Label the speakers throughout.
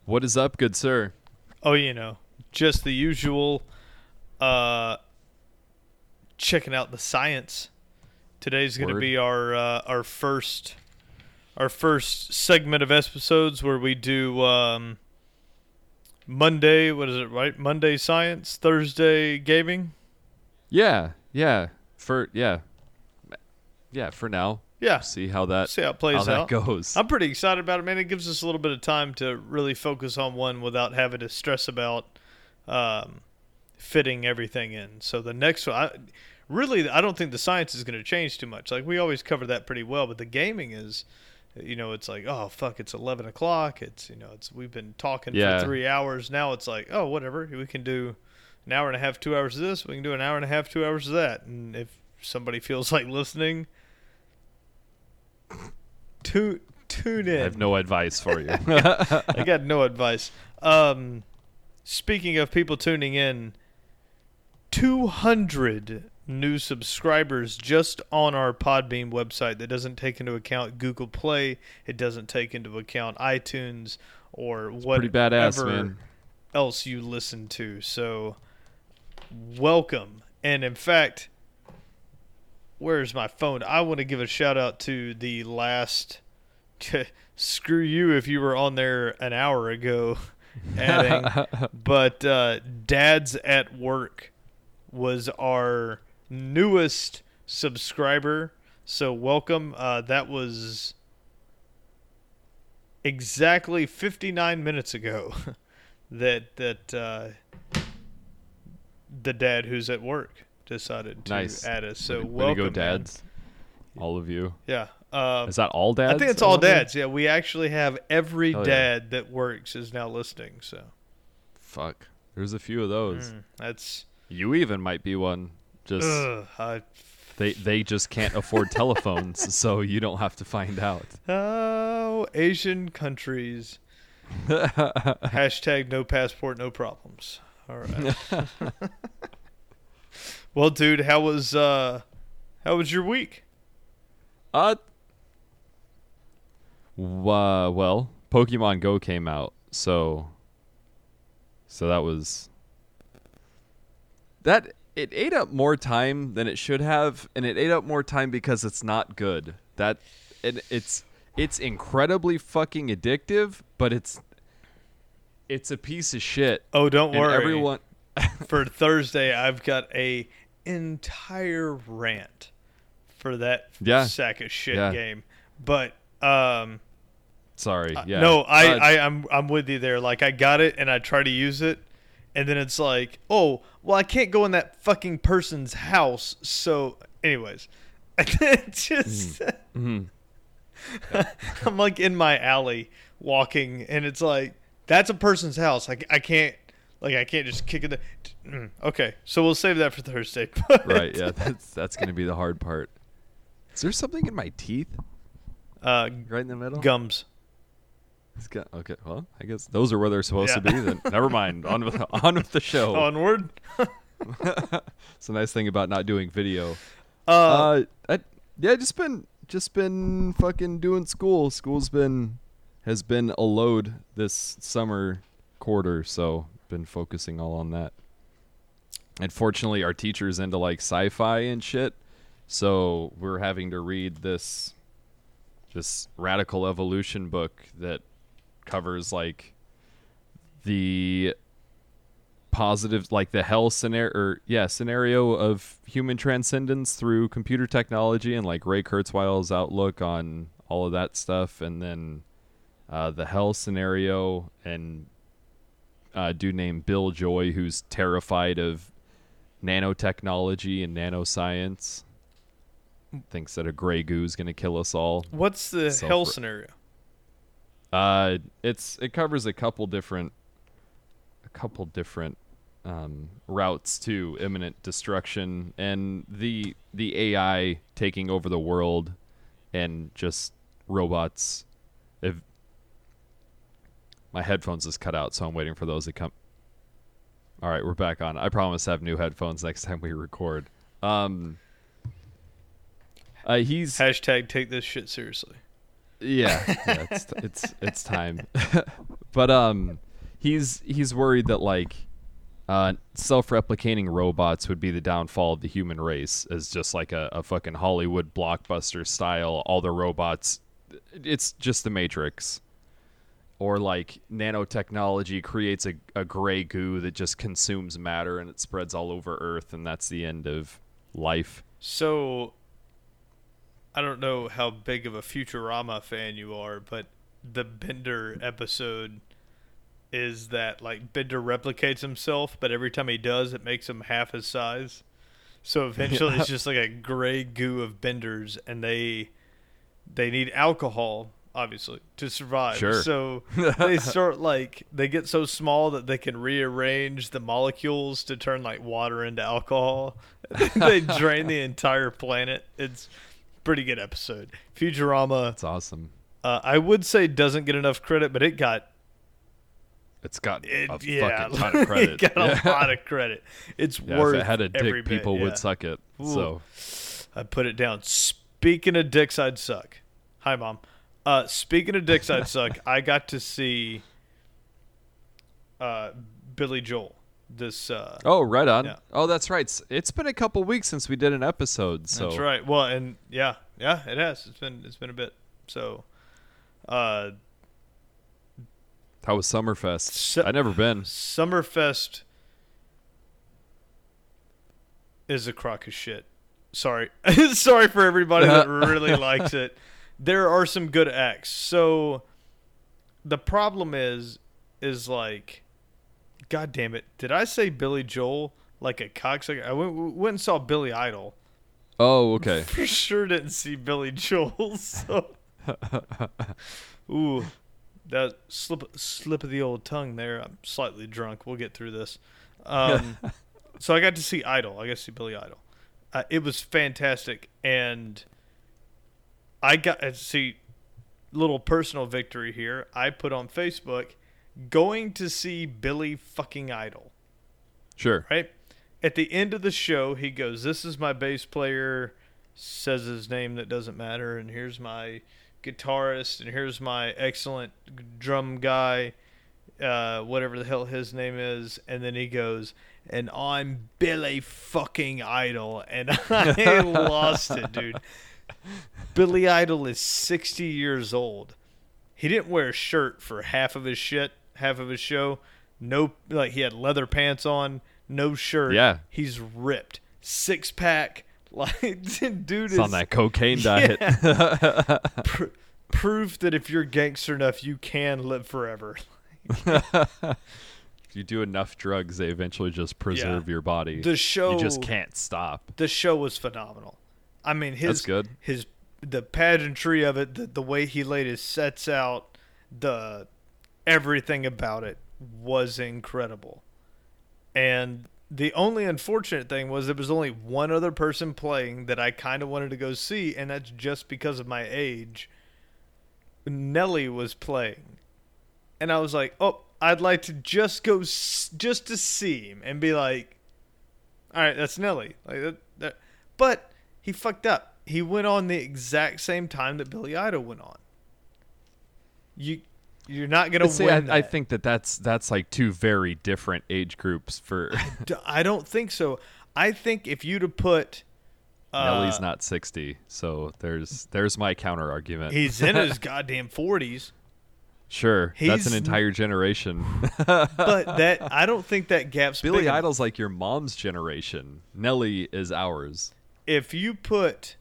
Speaker 1: What is up, good sir?
Speaker 2: Oh, just the usual. Uh, Checking out the science. Today's going to
Speaker 1: Word.
Speaker 2: be our first segment of episodes where we do Monday. What is it? Right? Monday science, Thursday gaming.
Speaker 1: Yeah. For now.
Speaker 2: Yeah,
Speaker 1: See how that
Speaker 2: see how it
Speaker 1: how
Speaker 2: plays
Speaker 1: that
Speaker 2: out.
Speaker 1: goes.
Speaker 2: I'm pretty excited about it, man. It gives us a little bit of time to really focus on one without having to stress about um, fitting everything in. So the next one, I don't think the science is going to change too much. Like we always cover that pretty well, but the gaming is, it's like, oh fuck, it's 11 o'clock. It's we've been talking for
Speaker 1: Yeah.
Speaker 2: 3 hours. Now it's like, oh whatever, we can do an hour and a half, 2 hours of this. We can do an hour and a half, 2 hours of that. And if somebody feels like listening, tune
Speaker 1: I have
Speaker 2: in.
Speaker 1: no advice for you.
Speaker 2: I got no advice. Speaking of people tuning in, 200 new subscribers just on our Podbean website. That doesn't take into account Google Play. It doesn't take into account iTunes or
Speaker 1: Pretty badass,
Speaker 2: whatever
Speaker 1: man.
Speaker 2: else you listen to. So, welcome. And in fact, where's my phone? I want to give a shout out to the last. Screw you if you were on there an hour ago adding. But Dads at Work was our newest subscriber. So welcome. That was exactly 59 minutes ago that the dad who's at work decided to
Speaker 1: Nice.
Speaker 2: add us. So
Speaker 1: Way to
Speaker 2: welcome,
Speaker 1: go,
Speaker 2: man.
Speaker 1: dads. All of you.
Speaker 2: Yeah.
Speaker 1: Is that all dads?
Speaker 2: I think it's
Speaker 1: I
Speaker 2: all
Speaker 1: wonder?
Speaker 2: dads. Yeah, we actually have every
Speaker 1: Hell yeah.
Speaker 2: dad that works is now listening. So
Speaker 1: Fuck. There's a few of those.
Speaker 2: that's
Speaker 1: You even might be one. Just they just can't afford telephones, so you don't have to find out.
Speaker 2: Asian countries. Hashtag no passport, no problems. All right. Well, dude, how was your week?
Speaker 1: Well, Pokemon Go came out, so that was that. It ate up more time than it should have, and it ate up more time because it's not good. It's incredibly fucking addictive, but it's a piece of shit.
Speaker 2: Oh, don't
Speaker 1: And
Speaker 2: worry.
Speaker 1: everyone,
Speaker 2: For Thursday, I've got a entire rant for that
Speaker 1: Yeah.
Speaker 2: sack of shit
Speaker 1: Yeah.
Speaker 2: game. But
Speaker 1: sorry, yeah,
Speaker 2: no, I'm with you there. Like I got it and I try to use it, and then it's like, oh, well, I can't go in that fucking person's house. So, anyways, it's just
Speaker 1: Mhm.
Speaker 2: I'm like in my alley walking, and it's like that's a person's house. I can't just kick it. Okay, so we'll save that for Thursday.
Speaker 1: Right, yeah, that's gonna be the hard part. Is there something in my teeth right in the middle?
Speaker 2: Gums.
Speaker 1: Okay, well, I guess those are where they're supposed
Speaker 2: Yeah.
Speaker 1: to be. Then never mind. On with the show.
Speaker 2: Onward.
Speaker 1: It's a nice thing about not doing video.
Speaker 2: Uh,
Speaker 1: Just been fucking doing school. Has been a load this summer quarter, so been focusing all on that. And fortunately, our teacher's into like sci-fi and shit, so we're having to read this radical evolution book that covers like the positive, like the hell scenario of human transcendence through computer technology, and like Ray Kurzweil's outlook on all of that stuff, and then the hell scenario, and a dude named Bill Joy who's terrified of nanotechnology and nanoscience, thinks that a gray goo is going to kill us all.
Speaker 2: what's the
Speaker 1: So
Speaker 2: hell
Speaker 1: for-
Speaker 2: scenario?
Speaker 1: It covers a couple different routes to imminent destruction, and the AI taking over the world, and just robots. If my headphones just cut out, so I'm waiting for those to come. All right, we're back on. I promise to have new headphones next time we record. He's
Speaker 2: Hashtag take this shit seriously.
Speaker 1: yeah, it's time. But he's worried that like self-replicating robots would be the downfall of the human race, as just like a fucking Hollywood blockbuster style. All the robots, it's just the Matrix. Or like nanotechnology creates a gray goo that just consumes matter and it spreads all over Earth, and that's the end of life.
Speaker 2: So, I don't know how big of a Futurama fan you are, but the Bender episode is that like Bender replicates himself, but every time he does, it makes him half his size. So eventually, it's just like a gray goo of Benders, and they need alcohol, obviously, to survive.
Speaker 1: Sure.
Speaker 2: So they start like they get so small that they can rearrange the molecules to turn like water into alcohol. They drain the entire planet. It's a pretty good episode. Futurama.
Speaker 1: That's awesome.
Speaker 2: I would say doesn't get enough credit, but
Speaker 1: It's got a
Speaker 2: yeah,
Speaker 1: fucking ton of credit.
Speaker 2: It got a lot of credit. It's worth
Speaker 1: if it had a
Speaker 2: every
Speaker 1: dick, people
Speaker 2: bit,
Speaker 1: would suck it.
Speaker 2: Ooh.
Speaker 1: So
Speaker 2: I put it down. Speaking of dicks I'd suck. Hi, Mom. Speaking of dicks I'd suck, I got to see Billy Joel. This.
Speaker 1: oh, right on.
Speaker 2: Yeah.
Speaker 1: Oh, that's right. It's been a couple weeks since we did an episode. So
Speaker 2: That's right. Well, and yeah, it has. It's been a bit. So,
Speaker 1: how was Summerfest?
Speaker 2: So-
Speaker 1: I've never been.
Speaker 2: Summerfest is a crock of shit. Sorry. Sorry for everybody that really likes it. There are some good acts. So the problem is like, God damn it. Did I say Billy Joel like a cocksucker? I went and saw Billy Idol.
Speaker 1: Oh, okay.
Speaker 2: For sure didn't see Billy Joel. So, ooh, that slip of the old tongue there. I'm slightly drunk. We'll get through this. So I got to see Idol. I got to see Billy Idol. It was fantastic, and I got to see little personal victory here. I put on Facebook going to see Billy fucking Idol.
Speaker 1: Sure.
Speaker 2: Right? At the end of the show, he goes, "This is my bass player," says his name that doesn't matter, and here's my guitarist, and here's my excellent drum guy, whatever the hell his name is, and then he goes, "And I'm Billy fucking Idol," and I lost it, dude. Billy Idol is 60 years old. He didn't wear a shirt for half of his show. No, like he had leather pants on. No shirt.
Speaker 1: Yeah.
Speaker 2: He's ripped. 6-pack. Like, dude
Speaker 1: It's
Speaker 2: is
Speaker 1: on that cocaine diet.
Speaker 2: Proof that if you're gangster enough, you can live forever.
Speaker 1: If you do enough drugs, they eventually just preserve your body.
Speaker 2: The show,
Speaker 1: you just can't stop.
Speaker 2: The show was phenomenal. I mean,
Speaker 1: That's good.
Speaker 2: The pageantry of it, the way he laid his sets out, everything about it was incredible. And the only unfortunate thing was there was only one other person playing that I kind of wanted to go see, and that's just because of my age. Nelly was playing. And I was like, oh, I'd like to just go just to see him and be like, all right, that's Nelly. Like that. But he fucked up. He went on the exact same time that Billy Idol went on. You're not gonna win.
Speaker 1: I think that's like two very different age groups for.
Speaker 2: I don't think so. I think if you'd have put
Speaker 1: Nelly's not 60, so there's my counter argument.
Speaker 2: He's in his goddamn 40s.
Speaker 1: Sure, that's an entire generation.
Speaker 2: But I don't think that gap's
Speaker 1: Billy
Speaker 2: big
Speaker 1: Idol's like your mom's generation. Nelly is ours.
Speaker 2: If you put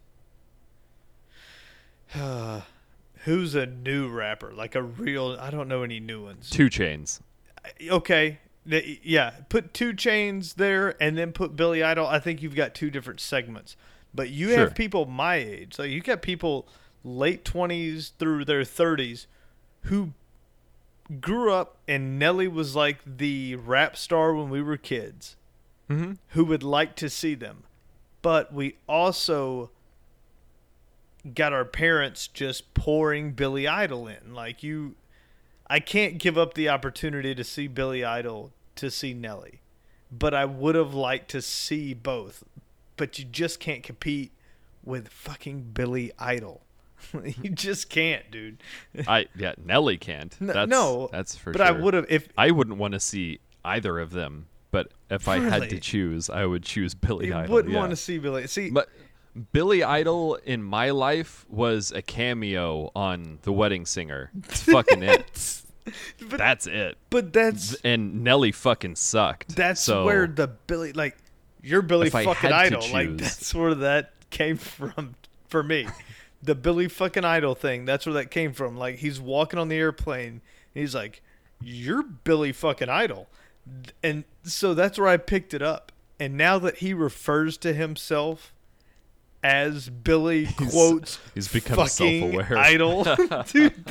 Speaker 2: who's a new rapper, like a real, I don't know any new ones.
Speaker 1: 2 Chainz.
Speaker 2: Okay. Yeah, put 2 Chainz there and then put Billy Idol. I think you've got two different segments. But you have people my age. Like you got people late 20s through their 30s who grew up and Nelly was like the rap star when we were kids.
Speaker 1: Mm-hmm.
Speaker 2: Who would like to see them. But we also got our parents just pouring Billy Idol in. Like I can't give up the opportunity to see Billy Idol to see Nelly. But I would have liked to see both. But you just can't compete with fucking Billy Idol. You just can't, dude.
Speaker 1: Nelly can't.
Speaker 2: No,
Speaker 1: That's for
Speaker 2: but
Speaker 1: sure.
Speaker 2: I would have if
Speaker 1: I wouldn't want to see either of them, but if I had to
Speaker 2: Really?
Speaker 1: choose, I would choose Billy
Speaker 2: you
Speaker 1: Idol.
Speaker 2: wouldn't
Speaker 1: yeah.
Speaker 2: want to see Billy. See,
Speaker 1: But Billy Idol in my life was a cameo on The Wedding Singer. It's fucking it.
Speaker 2: but,
Speaker 1: That's it.
Speaker 2: but that's
Speaker 1: And Nelly fucking sucked. So
Speaker 2: where the Billy like your Billy
Speaker 1: If I
Speaker 2: fucking
Speaker 1: had to
Speaker 2: Idol like
Speaker 1: choose-
Speaker 2: that's where that came from for me. The Billy fucking Idol thing. That's where that came from. Like he's walking on the airplane. And he's like, "You're Billy fucking Idol," and so that's where I picked it up. And now that he refers to himself as Billy quotes
Speaker 1: he's become
Speaker 2: fucking
Speaker 1: self-aware.
Speaker 2: Idol, dude,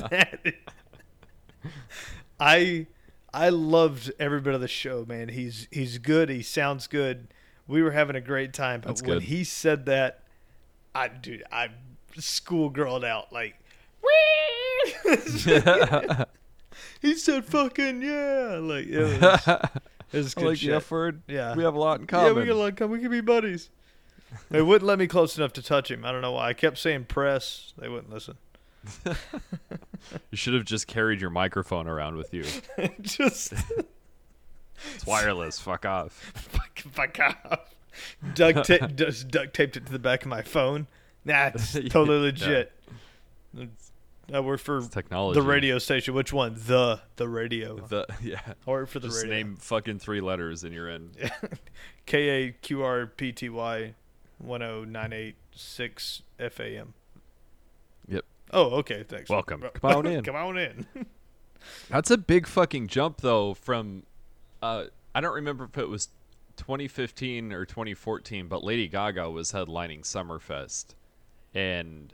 Speaker 2: I loved every bit of the show, man. He's good. He sounds good. We were having a great time. But
Speaker 1: That's
Speaker 2: when
Speaker 1: good.
Speaker 2: he said that, I schoolgirled out like, he said fucking yeah, like it was
Speaker 1: I
Speaker 2: good
Speaker 1: like
Speaker 2: shit.
Speaker 1: the F word.
Speaker 2: Yeah.
Speaker 1: We have a lot in
Speaker 2: Yeah,
Speaker 1: common.
Speaker 2: we got a lot in common. We can be buddies. They wouldn't let me close enough to touch him. I don't know why. I kept saying press. They wouldn't listen.
Speaker 1: You should have just carried your microphone around with you.
Speaker 2: Just
Speaker 1: It's wireless. Fuck off.
Speaker 2: fuck off. Just duct taped it to the back of my phone. Nah, it's totally legit. I work for
Speaker 1: It's technology.
Speaker 2: the radio station. Which one? The radio.
Speaker 1: Yeah.
Speaker 2: I work for the
Speaker 1: Just
Speaker 2: radio.
Speaker 1: name fucking 3 letters and you're in.
Speaker 2: KAQRPTY 10986 FAM.
Speaker 1: Yep.
Speaker 2: Oh, okay. Thanks.
Speaker 1: Welcome. Come on in.
Speaker 2: Come on in.
Speaker 1: That's a big fucking jump though from I don't remember if it was 2015 or 2014, but Lady Gaga was headlining Summerfest. And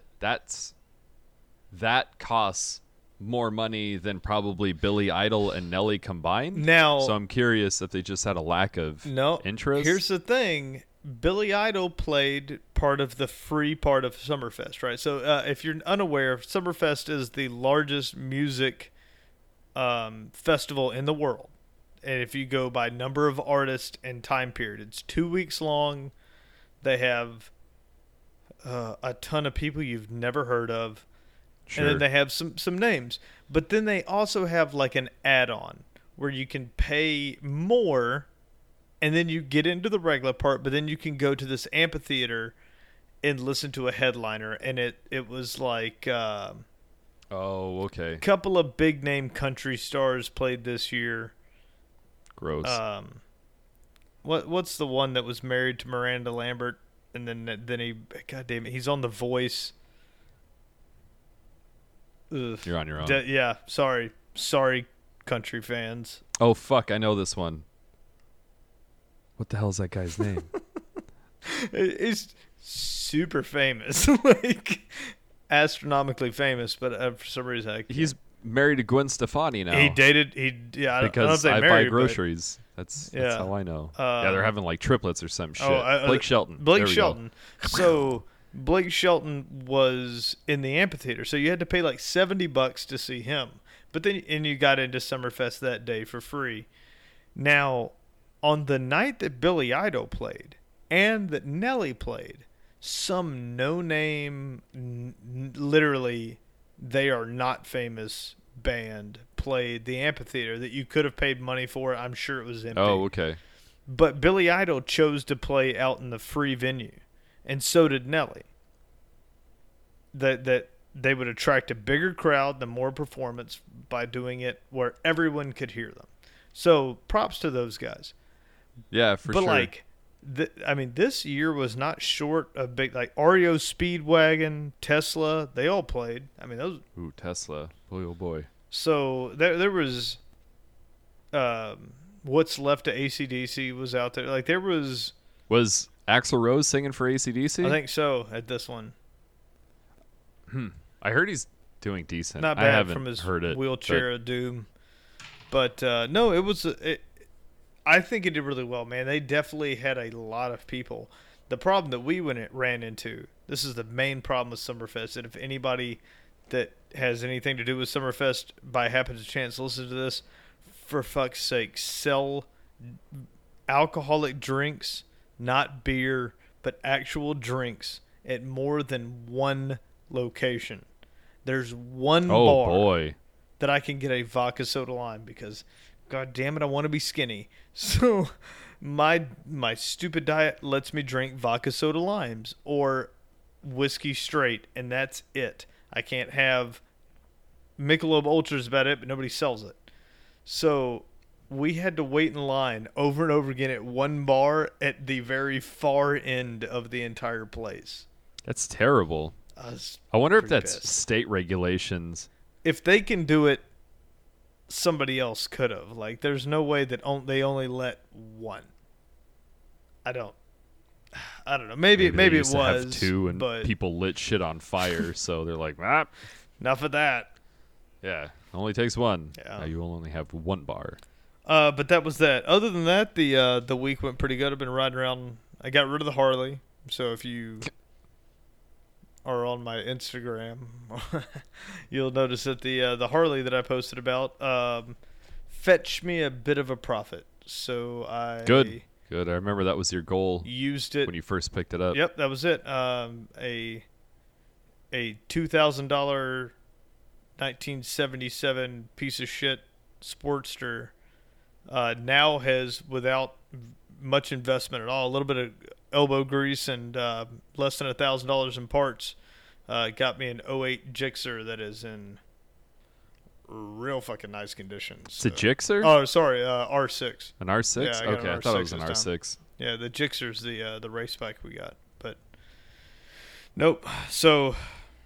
Speaker 1: that costs more money than probably Billy Idol and Nelly combined.
Speaker 2: Now,
Speaker 1: So I'm curious if they just had a lack of
Speaker 2: no.
Speaker 1: interest.
Speaker 2: Here's the thing: Billy Idol played part of the free part of Summerfest, right? So, if you're unaware, Summerfest is the largest music festival in the world, and if you go by number of artists and time period, it's 2 weeks long. They have a ton of people you've never heard of.
Speaker 1: Sure.
Speaker 2: And then they have some names. But then they also have like an add-on where you can pay more and then you get into the regular part, but then you can go to this amphitheater and listen to a headliner. And it was like
Speaker 1: Oh, okay.
Speaker 2: a couple of big name country stars played this year.
Speaker 1: Gross.
Speaker 2: What's the one that was married to Miranda Lambert and then he, God damn it, he's on The Voice. Ugh.
Speaker 1: You're on your own.
Speaker 2: Yeah, sorry, country fans.
Speaker 1: Oh, fuck. I know this one. What the hell is that guy's name?
Speaker 2: He's super famous, like astronomically famous, but for some reason
Speaker 1: He's married to Gwen Stefani now.
Speaker 2: he dated. Yeah, I don't know if
Speaker 1: because
Speaker 2: they
Speaker 1: I
Speaker 2: married,
Speaker 1: buy
Speaker 2: but-
Speaker 1: groceries. That's
Speaker 2: Yeah.
Speaker 1: how I know. Yeah, they're having like triplets or some shit.
Speaker 2: Oh,
Speaker 1: Blake Shelton.
Speaker 2: Blake
Speaker 1: There we go.
Speaker 2: Shelton. So Blake Shelton was in the amphitheater, so you had to pay like $70 to see him. But then you got into Summerfest that day for free. Now, on the night that Billy Idol played and that Nelly played, some no-name, literally, they are not famous band played the amphitheater that you could have paid money for. I'm sure it was empty.
Speaker 1: Oh, okay.
Speaker 2: But Billy Idol chose to play out in the free venue, and so did Nelly. That they would attract a bigger crowd, the more performance by doing it where everyone could hear them. So props to those guys.
Speaker 1: Yeah, for
Speaker 2: but
Speaker 1: sure.
Speaker 2: like, I mean, this year was not short of big, like REO Speedwagon, Tesla. They all played. I mean, those.
Speaker 1: Ooh, Tesla. Boy, oh boy.
Speaker 2: So there was. What's Left of AC/DC was out there. Like there was.
Speaker 1: Was Axl Rose singing for AC/DC?
Speaker 2: I think so at this one.
Speaker 1: I heard he's doing decent.
Speaker 2: Not
Speaker 1: I
Speaker 2: bad
Speaker 1: haven't
Speaker 2: from his
Speaker 1: heard it,
Speaker 2: wheelchair of doom. But no, it was. I think it did really well, man. They definitely had a lot of people. The problem that we ran into, this is the main problem with Summerfest, and if anybody that has anything to do with Summerfest by happens to chance listen to this, for fuck's sake, sell alcoholic drinks, not beer, but actual drinks at more than $1 location, there's one
Speaker 1: Oh
Speaker 2: bar
Speaker 1: boy.
Speaker 2: that I can get a vodka soda lime because, god damn it, I want to be skinny. So my stupid diet lets me drink vodka soda limes or whiskey straight, and that's it. I can't have Michelob Ultra is about it, but nobody sells it. So we had to wait in line over and over again at one bar at the very far end of the entire place.
Speaker 1: That's terrible.
Speaker 2: I was
Speaker 1: I wonder if
Speaker 2: pretty
Speaker 1: that's
Speaker 2: pissed.
Speaker 1: state regulations.
Speaker 2: If they can do it, somebody else could have. Like, there's no way that they only let one. I don't know. Maybe
Speaker 1: they
Speaker 2: it
Speaker 1: used to
Speaker 2: was
Speaker 1: have two, and
Speaker 2: but
Speaker 1: people lit shit on fire, so they're like, ah,
Speaker 2: enough of that.
Speaker 1: yeah, only takes one.
Speaker 2: Yeah.
Speaker 1: Now you will only have one bar.
Speaker 2: But that was that. Other than that, the week went pretty good. I've been riding around. I got rid of the Harley. So if you are on my Instagram, you'll notice that the Harley that I posted about fetched me a bit of a profit. So I
Speaker 1: Good. I remember that was your goal
Speaker 2: used it.
Speaker 1: when you first picked it up.
Speaker 2: Yep, that was it. A $2,000 1977 piece of shit Sportster now has, without much investment at all, a little bit of elbow grease and less than $1,000 in parts, got me an '08 Gixxer that is in real fucking nice condition.
Speaker 1: It's a Gixxer?
Speaker 2: Oh, sorry, R6.
Speaker 1: An R6?
Speaker 2: Yeah, I got
Speaker 1: okay,
Speaker 2: an
Speaker 1: I thought it
Speaker 2: R6
Speaker 1: was an
Speaker 2: this time.
Speaker 1: R6.
Speaker 2: Yeah, the Gixxer's the race bike we got, but nope. So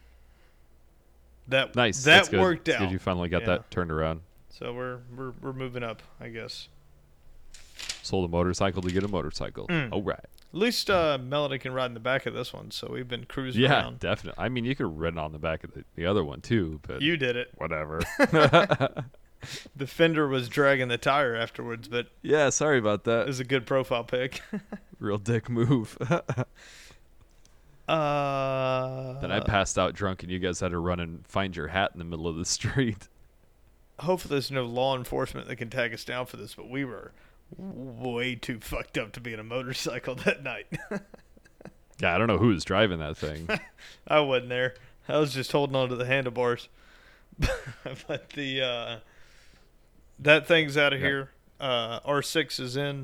Speaker 2: that
Speaker 1: Nice.
Speaker 2: that
Speaker 1: That's good.
Speaker 2: worked
Speaker 1: It's
Speaker 2: out.
Speaker 1: good you finally got
Speaker 2: Yeah.
Speaker 1: that turned around.
Speaker 2: So we're moving up, I guess.
Speaker 1: Sold a motorcycle to get a motorcycle.
Speaker 2: Mm.
Speaker 1: All right.
Speaker 2: At least Melody can ride in the back of this one, so we've been cruising
Speaker 1: Yeah,
Speaker 2: around.
Speaker 1: definitely. I mean, you could run on the back of the other one too, but
Speaker 2: You did it.
Speaker 1: whatever.
Speaker 2: The fender was dragging the tire afterwards, but
Speaker 1: Yeah, sorry about
Speaker 2: it
Speaker 1: that.
Speaker 2: was a good profile pic.
Speaker 1: Real dick move. Then
Speaker 2: Then
Speaker 1: I passed out drunk and you guys had to run and find your hat in the middle of the street.
Speaker 2: Hopefully there's no law enforcement that can tag us down for this, but we were way too fucked up to be in a motorcycle that night.
Speaker 1: Yeah, I don't know who was driving that thing.
Speaker 2: I wasn't there. I was just holding on to the handlebars. But that thing's out of
Speaker 1: Yeah.
Speaker 2: here. R6 is in.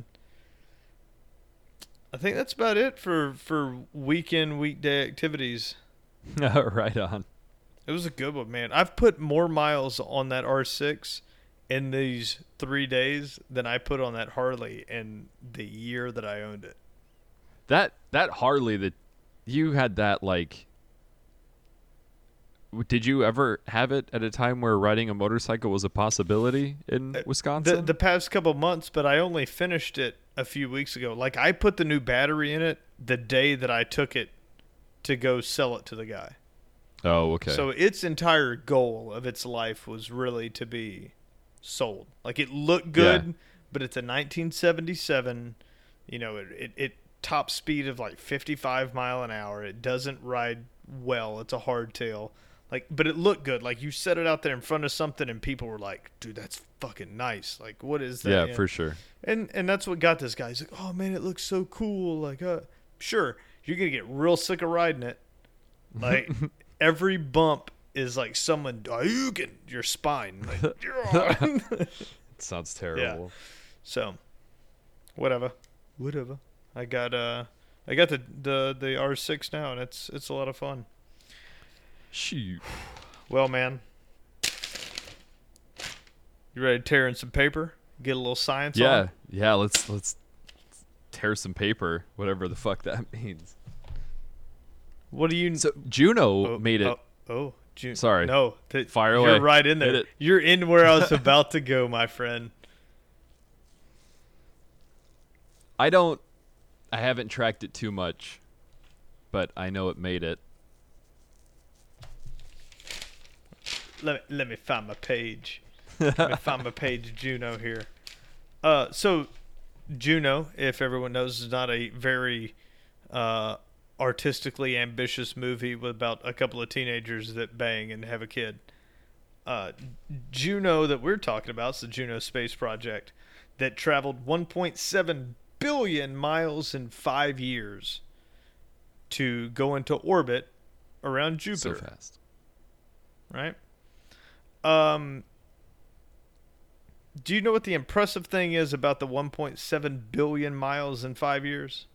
Speaker 2: I think that's about it for weekday activities.
Speaker 1: Right on.
Speaker 2: It was a good one, man. I've put more miles on that R6 in these 3 days than I put on that Harley in the year that I owned it.
Speaker 1: That Harley that you had, that, like, did you ever have it at a time where riding a motorcycle was a possibility in Wisconsin?
Speaker 2: The past couple months, but I only finished it a few weeks ago. Like, I put the new battery in it the day that I took it to go sell it to the guy.
Speaker 1: Oh, okay.
Speaker 2: So its entire goal of its life was really to be sold. Like, it looked good, but it's a 1977. You know, it top speed of like 55 mile an hour. It doesn't ride well. It's a hardtail. Like, but it looked good. Like, you set it out there in front of something and people were like, dude, that's fucking nice. Like, what is that?
Speaker 1: yeah,
Speaker 2: You know?
Speaker 1: for sure.
Speaker 2: And that's what got this guy. He's like, oh man, it looks so cool. Like, sure, you're gonna get real sick of riding it. Like, every bump is like someone your spine. Like,
Speaker 1: It sounds terrible.
Speaker 2: so, whatever. I got the R6 now, and it's a lot of fun.
Speaker 1: Shoot.
Speaker 2: Well, man, you ready to tear in some paper? Get a little science on?
Speaker 1: Yeah, let's tear some paper, whatever the fuck that means.
Speaker 2: What do you?
Speaker 1: So Juno made it. Sorry.
Speaker 2: No,
Speaker 1: Fire
Speaker 2: you're
Speaker 1: away.
Speaker 2: right in
Speaker 1: Hit
Speaker 2: there.
Speaker 1: it.
Speaker 2: You're in where I was about to go, my friend.
Speaker 1: I haven't tracked it too much, but I know it made it.
Speaker 2: Let me find my page. Let me find my page, Juno here. So Juno, if everyone knows, is not a very artistically ambitious movie with about a couple of teenagers that bang and have a kid. Juno that we're talking about is the Juno Space Project that traveled 1.7 billion miles in 5 years to go into orbit around
Speaker 1: So
Speaker 2: Jupiter.
Speaker 1: fast.
Speaker 2: Right? Do you know what the impressive thing is about the 1.7 billion miles in 5 years?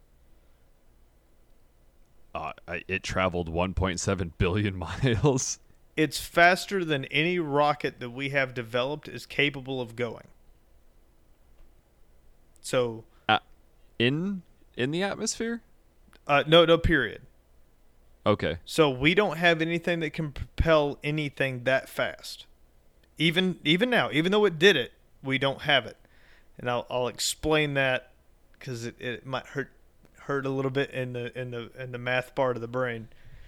Speaker 1: It traveled 1.7 billion miles.
Speaker 2: It's faster than any rocket that we have developed is capable of going. So,
Speaker 1: In the atmosphere?
Speaker 2: no, period.
Speaker 1: Okay.
Speaker 2: So we don't have anything that can propel anything that fast. Even now, even though it did it, we don't have it. And I'll explain that because it might hurt a little bit in the math part of the brain.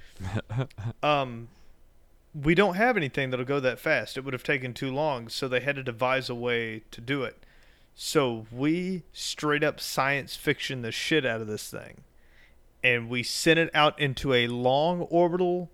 Speaker 2: We don't have anything that'll go that fast. It would have taken too long, so they had to devise a way to do it. So we straight up science fiction the shit out of this thing. And we sent it out into a long orbital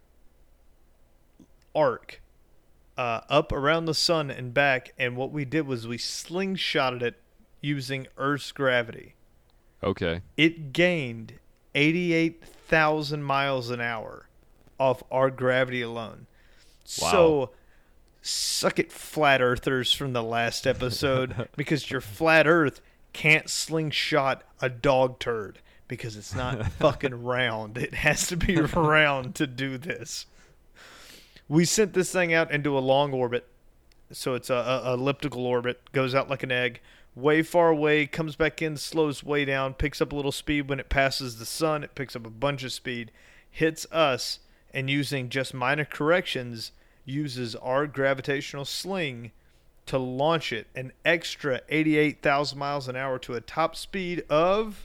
Speaker 2: arc up around the sun and back. And what we did was we slingshotted it using Earth's gravity.
Speaker 1: Okay.
Speaker 2: It gained 88,000 miles an hour off our gravity alone.
Speaker 1: Wow.
Speaker 2: So, suck it, flat earthers from the last episode, because your flat earth can't slingshot a dog turd because it's not fucking round. It has to be round to do this. We sent this thing out into a long orbit. So it's a elliptical orbit, goes out like an egg, way far away, comes back in, slows way down, picks up a little speed when it passes the sun, it picks up a bunch of speed, hits us, and using just minor corrections, uses our gravitational sling to launch it an extra 88,000 miles an hour to a top speed of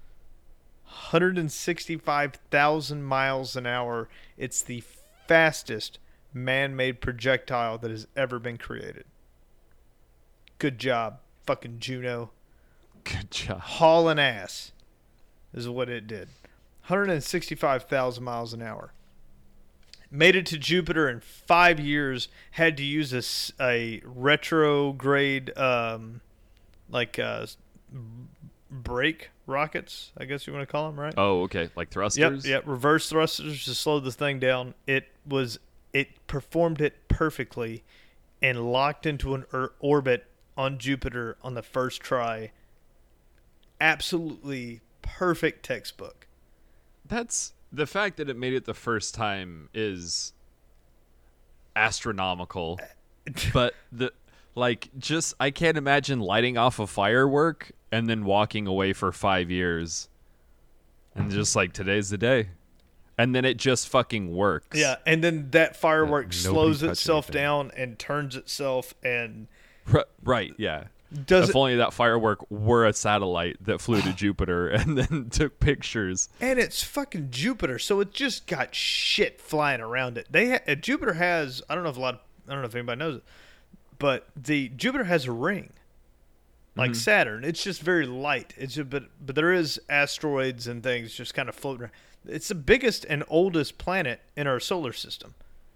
Speaker 2: 165,000 miles an hour. It's the fastest man-made projectile that has ever been created. Good job, fucking Juno.
Speaker 1: Good job.
Speaker 2: Hauling ass is what it did. 165,000 miles an hour. Made it to Jupiter in 5 years. Had to use a retrograde, brake rockets, I guess you want to call them, right?
Speaker 1: Oh, okay. Like thrusters?
Speaker 2: Yep. Reverse thrusters to slow this thing down. It performed it perfectly and locked into an orbit on Jupiter on the first try. Absolutely perfect textbook.
Speaker 1: That's the fact that it made it the first time is astronomical. But I can't imagine lighting off a firework and then walking away for 5 years and just like, today's the day. And then it just fucking works.
Speaker 2: Yeah, and then that firework
Speaker 1: Nobody
Speaker 2: slows
Speaker 1: touched
Speaker 2: itself
Speaker 1: anything.
Speaker 2: down and turns itself and
Speaker 1: Right, yeah.
Speaker 2: does
Speaker 1: If
Speaker 2: it.
Speaker 1: only that firework were a satellite that flew to Jupiter and then took pictures.
Speaker 2: And it's fucking Jupiter, so it just got shit flying around it. Jupiter has, I don't know if anybody knows it, but the Jupiter has a ring, like Saturn. It's just very light. But there is asteroids and things just kind of floating around. It's the biggest and oldest planet in our solar system.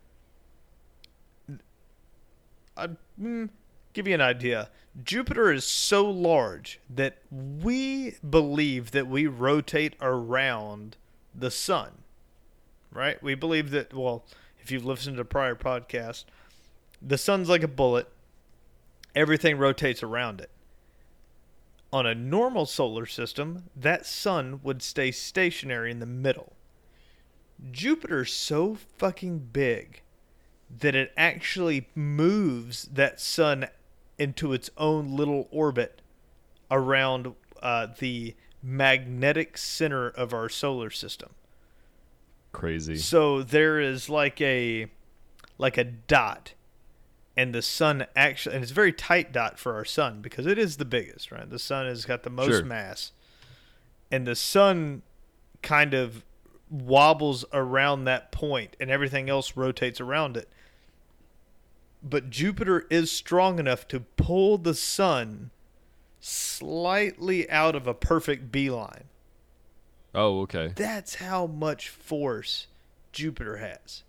Speaker 2: I'll give you an idea. Jupiter is so large that we believe that we rotate around the sun, right? We believe that, well, if you've listened to prior podcasts, the sun's like a bullet. Everything rotates around it. On a normal solar system, that sun would stay stationary in the middle. Jupiter's so fucking big that it actually moves that sun into its own little orbit around the magnetic center of our solar system.
Speaker 1: Crazy.
Speaker 2: So there is like a dot, and the sun actually, and it's a very tight dot for our sun because it is the biggest, right? The sun has got the most
Speaker 1: Sure.
Speaker 2: mass, and the sun kind of wobbles around that point, and everything else rotates around it. But Jupiter is strong enough to pull the sun slightly out of a perfect beeline.
Speaker 1: Oh, okay.
Speaker 2: That's how much force Jupiter has.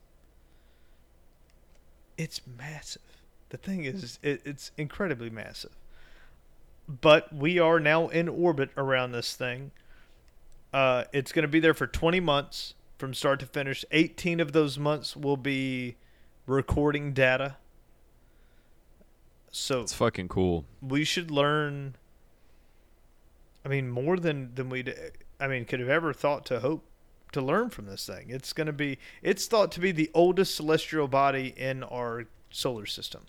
Speaker 2: It's massive. The thing is, it's incredibly massive. But we are now in orbit around this thing. It's going to be there for 20 months. from start to finish. 18 of those months will be recording data. So
Speaker 1: It's fucking cool.
Speaker 2: we should learn, I mean, more than could have ever thought to hope to learn from this thing. It's thought to be the oldest celestial body in our solar system.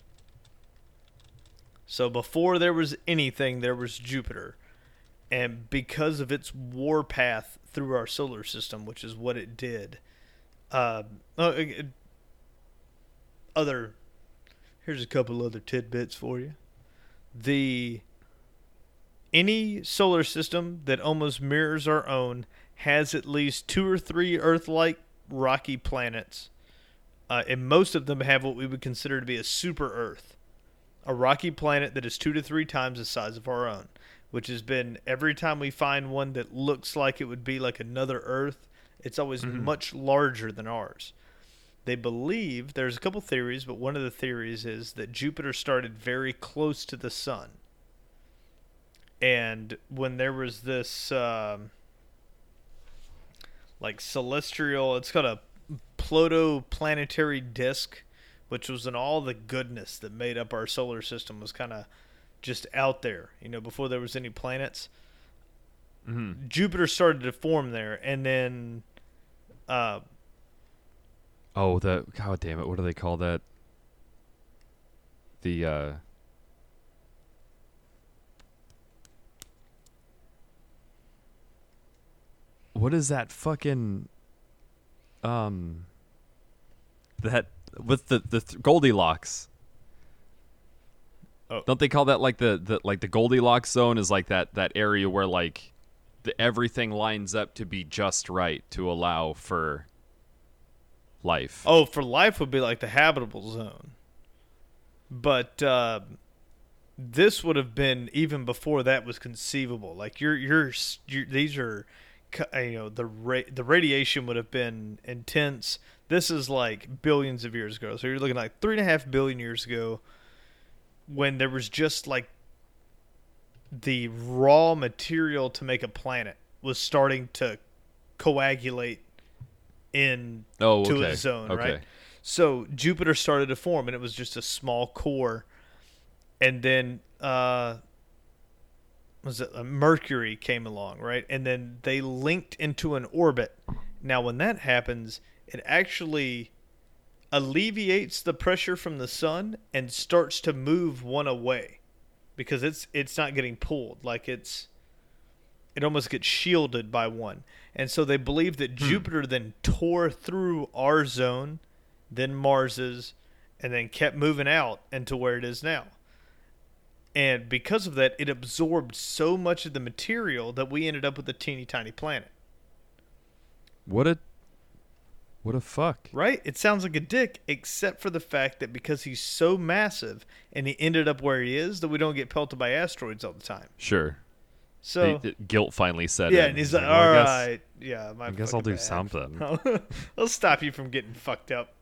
Speaker 2: So before there was anything, there was Jupiter. And because of its warpath through our solar system, which is what it did, here's a couple other tidbits for you. Any solar system that almost mirrors our own has at least 2 or 3 Earth-like rocky planets, and most of them have what we would consider to be a super Earth, a rocky planet that is 2 to 3 times the size of our own, which has been, every time we find one that looks like it would be like another Earth, it's always much larger than ours. They believe, there's a couple theories, but one of the theories is that Jupiter started very close to the sun. And when there was this, celestial, it's called a protoplanetary disk, which was in all the goodness that made up our solar system, was kind of just out there, before there was any planets.
Speaker 1: Mm-hmm.
Speaker 2: Jupiter started to form there, and then,
Speaker 1: God damn it, what do they call that? What is that fucking that with the Goldilocks?
Speaker 2: Oh.
Speaker 1: Don't they call that like the Goldilocks zone, is like that area where like everything lines up to be just right to allow for life?
Speaker 2: Oh, for life would be like the habitable zone. But this would have been even before that was conceivable. Like these are, the radiation would have been intense. This is like billions of years ago. So you're looking like 3.5 billion years ago, when there was just like the raw material to make a planet was starting to coagulate in to a zone, right? So Jupiter started to form, and it was just a small core. And then Mercury came along, right? And then they linked into an orbit. Now, when that happens, it actually alleviates the pressure from the sun and starts to move one away, because it's not getting pulled, like it almost gets shielded by one. And so they believe that Jupiter then tore through our zone, then Mars's, and then kept moving out into where it is now. And because of that, it absorbed so much of the material that we ended up with a teeny tiny planet.
Speaker 1: What a fuck.
Speaker 2: Right? It sounds like a dick, except for the fact that because he's so massive and he ended up where he is, that we don't get pelted by asteroids all the time.
Speaker 1: Sure.
Speaker 2: So
Speaker 1: guilt finally set in.
Speaker 2: Yeah, and he's like,
Speaker 1: well,
Speaker 2: all right. Yeah,
Speaker 1: I guess I'll do something.
Speaker 2: I'll stop you from getting fucked up.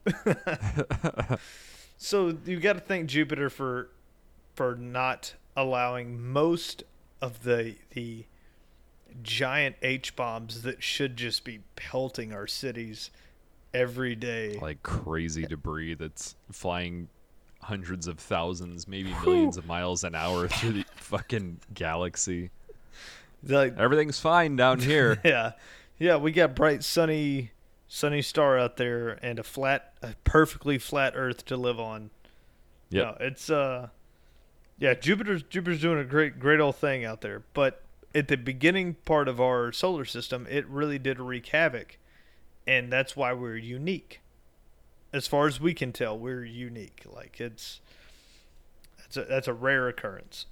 Speaker 2: So you got to thank Jupiter for not allowing most of the giant H-bombs that should just be pelting our cities every day.
Speaker 1: Like crazy debris that's flying hundreds of thousands, maybe millions of miles an hour through the fucking galaxy.
Speaker 2: Like,
Speaker 1: everything's fine down here.
Speaker 2: Yeah, we got bright sunny star out there and a perfectly flat Earth to live on.
Speaker 1: Yeah,
Speaker 2: no, it's Jupiter's doing a great old thing out there. But at the beginning part of our solar system, it really did wreak havoc, and that's why we're unique. As far as we can tell, we're unique. Like that's a rare occurrence.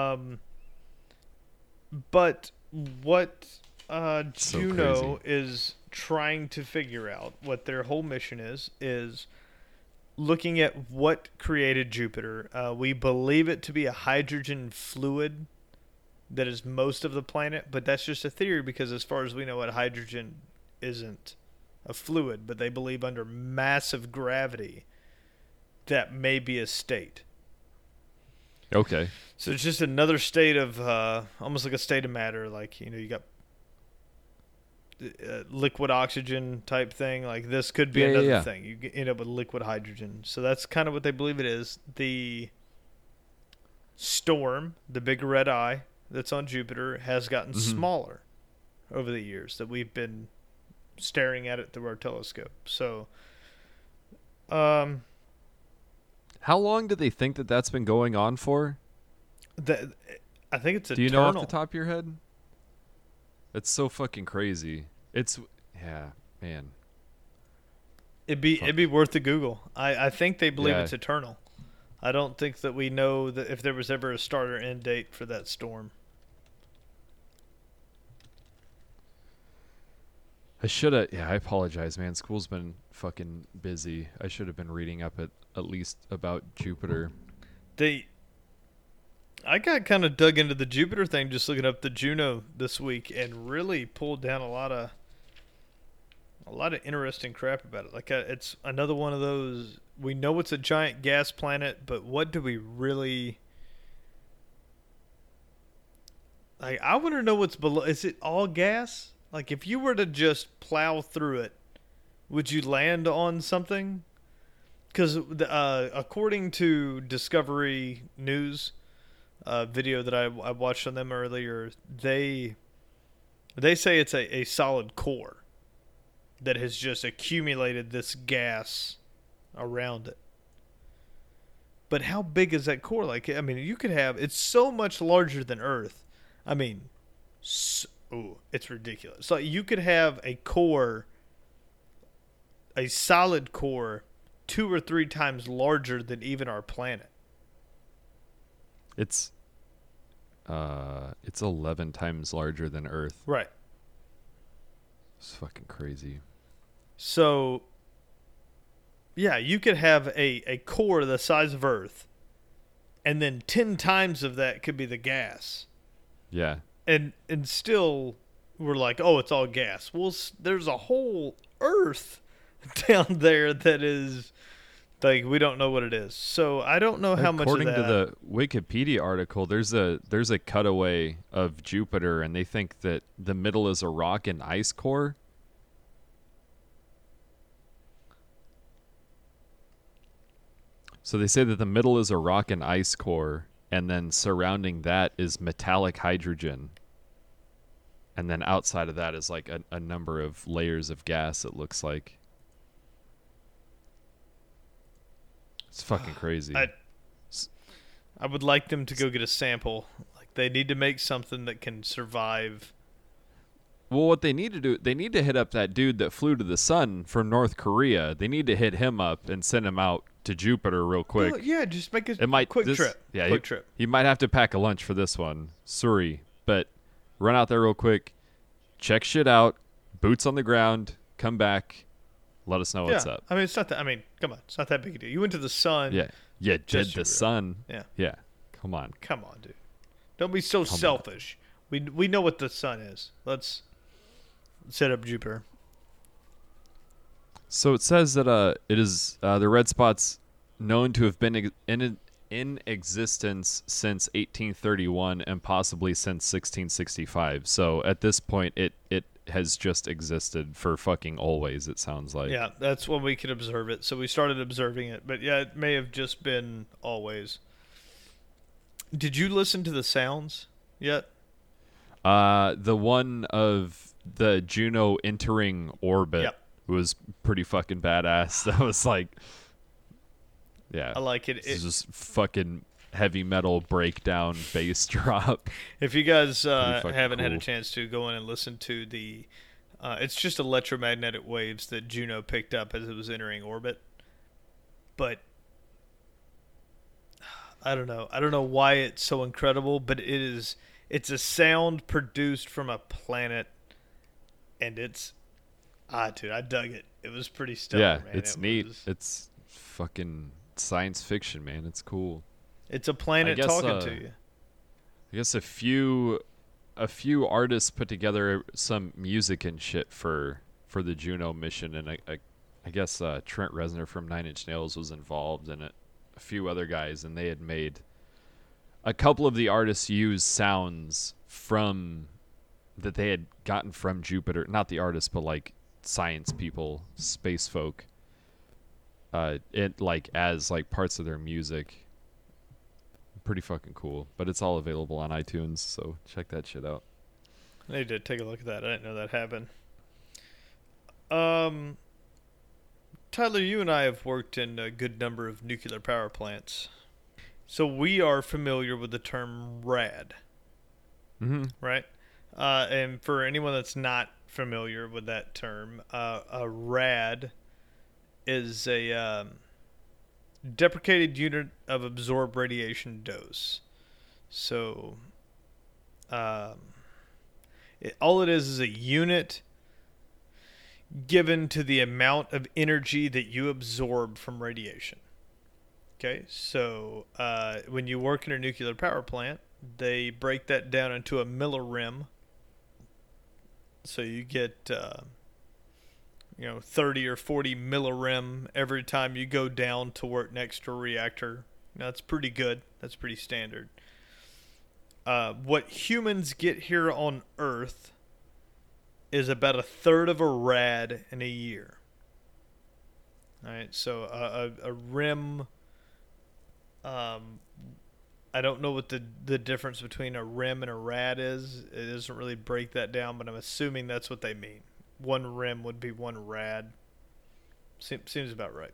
Speaker 2: But what Juno is trying to figure out, what their whole mission is looking at what created Jupiter. We believe it to be a hydrogen fluid that is most of the planet, but that's just a theory, because as far as we know, hydrogen isn't a fluid, but they believe under massive gravity that may be a state.
Speaker 1: Okay.
Speaker 2: So it's just another state of almost like a state of matter. Like, you got liquid oxygen type thing. Like this could be
Speaker 1: Yeah, yeah,
Speaker 2: another
Speaker 1: yeah.
Speaker 2: thing. You end up with liquid hydrogen. So that's kind of what they believe it is. The storm, the big red eye that's on Jupiter, has gotten
Speaker 1: Hmm.
Speaker 2: smaller over the years that we've been staring at it through our telescope. So, um,
Speaker 1: How long do they think that that's been going on for?
Speaker 2: that I think it's
Speaker 1: Do you know off the
Speaker 2: eternal.
Speaker 1: top of your head? It's so fucking crazy. It's yeah, man.
Speaker 2: It'd be
Speaker 1: Fuck.
Speaker 2: worth the Google. I think they believe
Speaker 1: Yeah.
Speaker 2: it's eternal. I don't think that we know that if there was ever a start or end date for that storm.
Speaker 1: I should have. Yeah, I apologize, man. School's been fucking busy. I should have been reading up at least about Jupiter.
Speaker 2: They I got kind of dug into the Jupiter thing just looking up the Juno this week and really pulled down a lot of interesting crap about it. Like it's another one of those we know it's a giant gas planet, but what do we really like I want to know what's below. Is it all gas? Like if you were to just plow through it, would you land on something? Cuz according to Discovery News video that I watched on them earlier, they say it's a solid core that has just accumulated this gas around it. But how big is that core? Like, I mean, you could have it's so much larger than Earth. I mean, ooh, it's ridiculous. Like you could have a core, a solid core, 2 or 3 times larger than even our planet.
Speaker 1: It's it's 11 times larger than Earth.
Speaker 2: Right.
Speaker 1: It's fucking crazy.
Speaker 2: So, yeah, you could have a core the size of Earth, and then 10 times of that could be the gas.
Speaker 1: Yeah.
Speaker 2: And still we're like, oh, it's all gas. Well, there's a whole Earth down there that is like we don't know what it is. So I don't know how much of
Speaker 1: According to
Speaker 2: that.
Speaker 1: the Wikipedia article, there's a cutaway of Jupiter, and they think that the middle is a rock and ice core. So they say that the middle is a rock and ice core, and then surrounding that is metallic hydrogen. And then outside of that is like a number of layers of gas, it looks like. It's fucking crazy.
Speaker 2: I I would like them to go get a sample. Like they need to make something that can survive.
Speaker 1: Well, what they need to do, they need to hit up that dude that flew to the sun from North Korea. They need to hit him up and send him out to Jupiter real quick.
Speaker 2: Oh, yeah, just make a
Speaker 1: It might
Speaker 2: quick
Speaker 1: this,
Speaker 2: trip.
Speaker 1: Yeah,
Speaker 2: Quick trip.
Speaker 1: he might have to pack a lunch for this one. Sorry, but run out there real quick, check shit out, boots on the ground, come back, let us know what's
Speaker 2: Yeah,
Speaker 1: up.
Speaker 2: I mean it's not that. I mean, come on, it's not that big a deal. You went to the sun.
Speaker 1: Yeah, yeah, did
Speaker 2: Just
Speaker 1: the
Speaker 2: Jupiter.
Speaker 1: sun?
Speaker 2: Yeah.
Speaker 1: Yeah, come on.
Speaker 2: Come on, dude. Don't be so
Speaker 1: Come on.
Speaker 2: selfish. We know what the sun is. Let's set up Jupiter.
Speaker 1: So it says that it is the red spot's known to have been in existence since 1831 and possibly since 1665. So at this point, it has just existed for fucking always. It sounds like.
Speaker 2: Yeah, that's when we could observe it. So we started observing it, but yeah, it may have just been always. Did you listen to the sounds yet?
Speaker 1: The one of the Juno entering orbit
Speaker 2: Yep.
Speaker 1: was pretty fucking badass. That was like, yeah,
Speaker 2: I like it.
Speaker 1: it's just fucking heavy metal breakdown bass drop.
Speaker 2: If you guys
Speaker 1: fucking
Speaker 2: haven't had a
Speaker 1: cool.
Speaker 2: chance to go in and listen to the, it's just electromagnetic waves that Juno picked up as it was entering orbit. But I don't know. I don't know why it's so incredible, but it is. It's a sound produced from a planet, and it's dude, I dug it. It was pretty stellar,
Speaker 1: Yeah,
Speaker 2: man.
Speaker 1: it's
Speaker 2: It
Speaker 1: neat.
Speaker 2: was-
Speaker 1: It's fucking science fiction, man. It's cool.
Speaker 2: it's a planet
Speaker 1: guess,
Speaker 2: talking to you.
Speaker 1: I guess a few artists put together some music and shit for the Juno mission, and I guess Trent Reznor from Nine Inch Nails was involved, and a few other guys, and they had made a couple of the artists use sounds from that they had gotten from Jupiter, not the artists, but like science people, space folk, it like as like parts of their music. Pretty fucking cool. But it's all available on iTunes, so check that shit out.
Speaker 2: I need to take a look at that. I didn't know that happened. Tyler, you and I have worked in a good number of nuclear power plants. So we are familiar with the term rad, right? And for anyone that's not familiar with that term, a rad is a deprecated unit of absorbed radiation dose. So all it is a unit given to the amount of energy that you absorb from radiation. Okay, so when you work in a nuclear power plant, they break that down into a millirem. So you get 30 or 40 millirem every time you go down to work next to a reactor. Now, that's pretty good. That's pretty standard. What humans get here on Earth is about a third of a rad in a year. All right, so a rem. I don't know what the difference between a rem and a rad is. It doesn't really break that down, but I'm assuming that's what they mean. One rem would be one rad. Seems about right.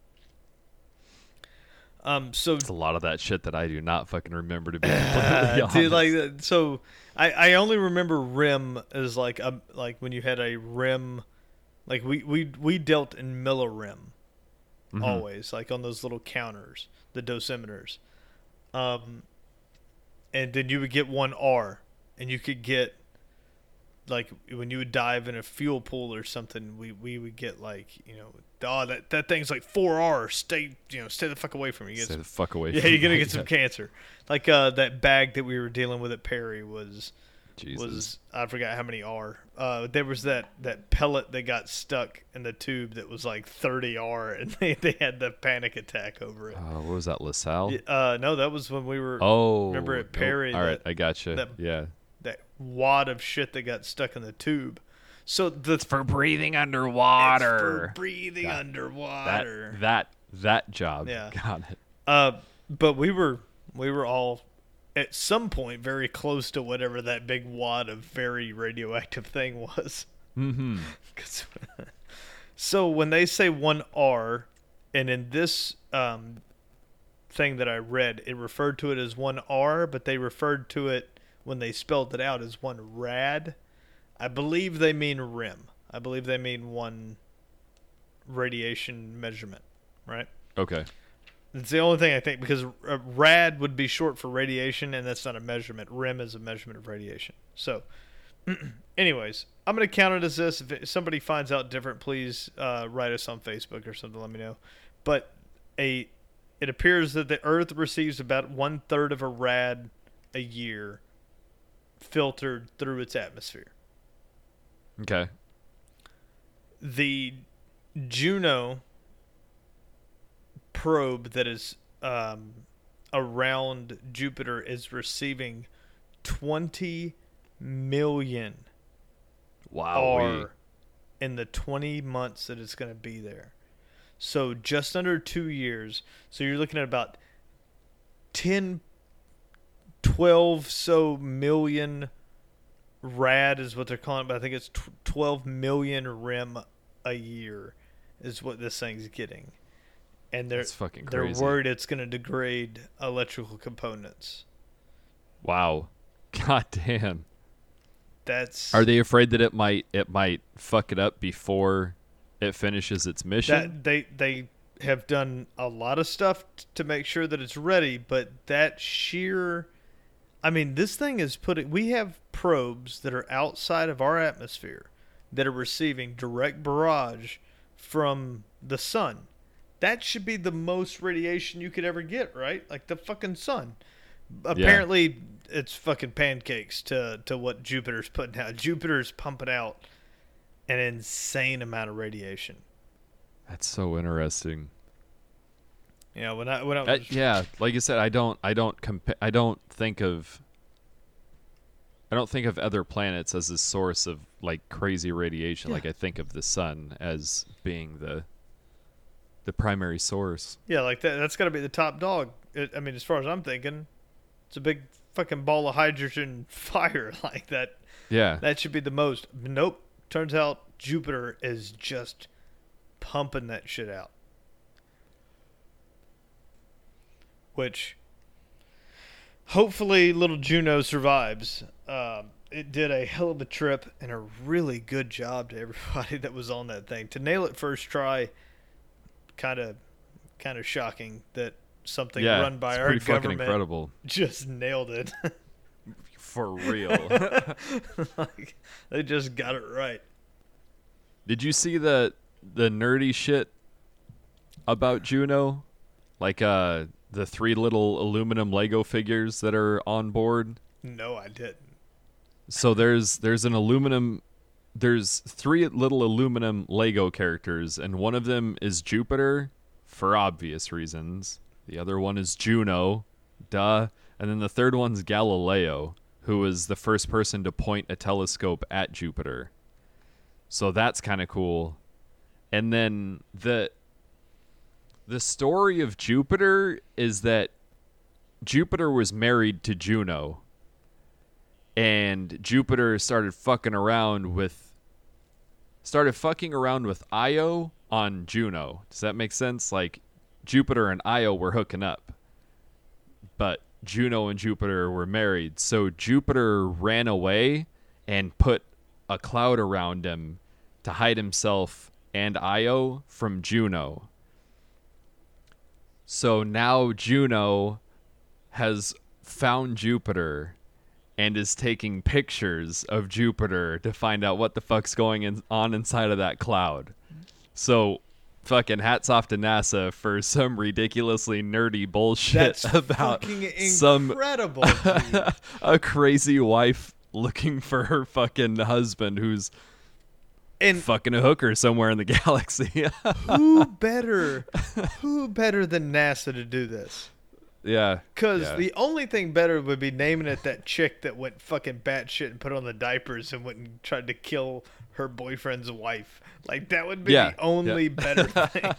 Speaker 2: So
Speaker 1: it's a lot of that shit that I do not fucking remember, to be completely honest.
Speaker 2: Dude, so I only remember rem as like when you had a rem, like we dealt in millirem, always, like on those little counters, the dosimeters, and then you would get one R, and you could get, like, when you would dive in a fuel pool or something, we would get, like, that thing's like 4R. Stay the fuck away from me.
Speaker 1: Stay the fuck away.
Speaker 2: Yeah,
Speaker 1: from
Speaker 2: you're gonna
Speaker 1: me.
Speaker 2: get some cancer. Like that bag that we were dealing with at Perry was I forgot how many R. There was that pellet that got stuck in the tube that was like 30 R, and they had the panic attack over it.
Speaker 1: What was that, LaSalle?
Speaker 2: No, that was when we were. Remember at Perry?
Speaker 1: All right, I gotcha.
Speaker 2: That wad of shit that got stuck in the tube. So
Speaker 1: it's for breathing underwater.
Speaker 2: It's for breathing underwater.
Speaker 1: That job.
Speaker 2: Yeah.
Speaker 1: Got it.
Speaker 2: But we were all at some point very close to whatever that big wad of very radioactive thing was.
Speaker 1: Mm-hmm.
Speaker 2: So when they say 1R, and in this thing that I read, it referred to it as 1R, but they referred to it when they spelled it out as 1 rad. I believe they mean rem. I believe they mean 1 radiation measurement, right?
Speaker 1: Okay.
Speaker 2: It's the only thing I think, because rad would be short for radiation, and that's not a measurement. Rem is a measurement of radiation. So, anyways, I'm going to count it as this. If somebody finds out different, please write us on Facebook or something. Let me know. But it appears that the Earth receives about 1/3 of a rad a year filtered through its atmosphere.
Speaker 1: Okay.
Speaker 2: The Juno probe that is around Jupiter is receiving 20 million R in the 20 months that it's going to be there. So just under 2 years. So you're looking at about 10, 12 so million rad is what they're calling it, but I think it's 12 million rem a year is what this thing's getting. And they're worried it's going to degrade electrical components.
Speaker 1: Wow. God damn.
Speaker 2: Are
Speaker 1: they afraid that it might fuck it up before it finishes its mission?
Speaker 2: They have done a lot of stuff to make sure that it's ready, but that sheer, I mean, this thing is we have probes that are outside of our atmosphere that are receiving direct barrage from the sun. That should be the most radiation you could ever get, right? Like the fucking sun. Apparently, it's fucking pancakes to what Jupiter's putting out. Jupiter's pumping out an insane amount of radiation.
Speaker 1: That's so interesting.
Speaker 2: Yeah, when I
Speaker 1: like I said, I don't think of. I don't think of other planets as a source of like crazy radiation.
Speaker 2: Yeah.
Speaker 1: Like I think of the sun as being the primary source.
Speaker 2: Yeah, like that's got to be the top dog. I mean, as far as I'm thinking, it's a big fucking ball of hydrogen fire like that.
Speaker 1: Yeah.
Speaker 2: That should be the most. Nope. Turns out Jupiter is just pumping that shit out. Which, hopefully, little Juno survives. It did a hell of a trip and a really good job to everybody that was on that thing. To nail it first try, kind of shocking that something
Speaker 1: Yeah.
Speaker 2: run by
Speaker 1: It's
Speaker 2: our
Speaker 1: pretty fucking
Speaker 2: government
Speaker 1: incredible.
Speaker 2: just nailed it.
Speaker 1: For real.
Speaker 2: Like, they just got it right.
Speaker 1: Did you see the nerdy shit about Juno? Like the 3 little aluminum Lego figures that are on board?
Speaker 2: No, I didn't.
Speaker 1: So there's 3 little aluminum Lego characters, and one of them is Jupiter for obvious reasons. The other one is Juno, duh, and then the third one's Galileo, who was the first person to point a telescope at Jupiter. So that's kind of cool. And then the story of Jupiter is that Jupiter was married to Juno. And Jupiter started fucking around with Io on Juno. Does that make sense? Like Jupiter and Io were hooking up. But Juno and Jupiter were married. So Jupiter ran away and put a cloud around him to hide himself and Io from Juno. So now Juno has found Jupiter and is taking pictures of Jupiter to find out what the fuck's going on inside of that cloud. So fucking hats off to NASA for some ridiculously nerdy bullshit
Speaker 2: That's
Speaker 1: about
Speaker 2: fucking
Speaker 1: some
Speaker 2: incredible, dude.
Speaker 1: a crazy wife looking for her fucking husband who's
Speaker 2: And
Speaker 1: fucking a hooker somewhere in the galaxy.
Speaker 2: who better than NASA to do this?
Speaker 1: Yeah.
Speaker 2: Because
Speaker 1: yeah.
Speaker 2: the only thing better would be naming it that chick that went fucking batshit and put on the diapers and went and tried to kill her boyfriend's wife. Like, that would be the only better thing.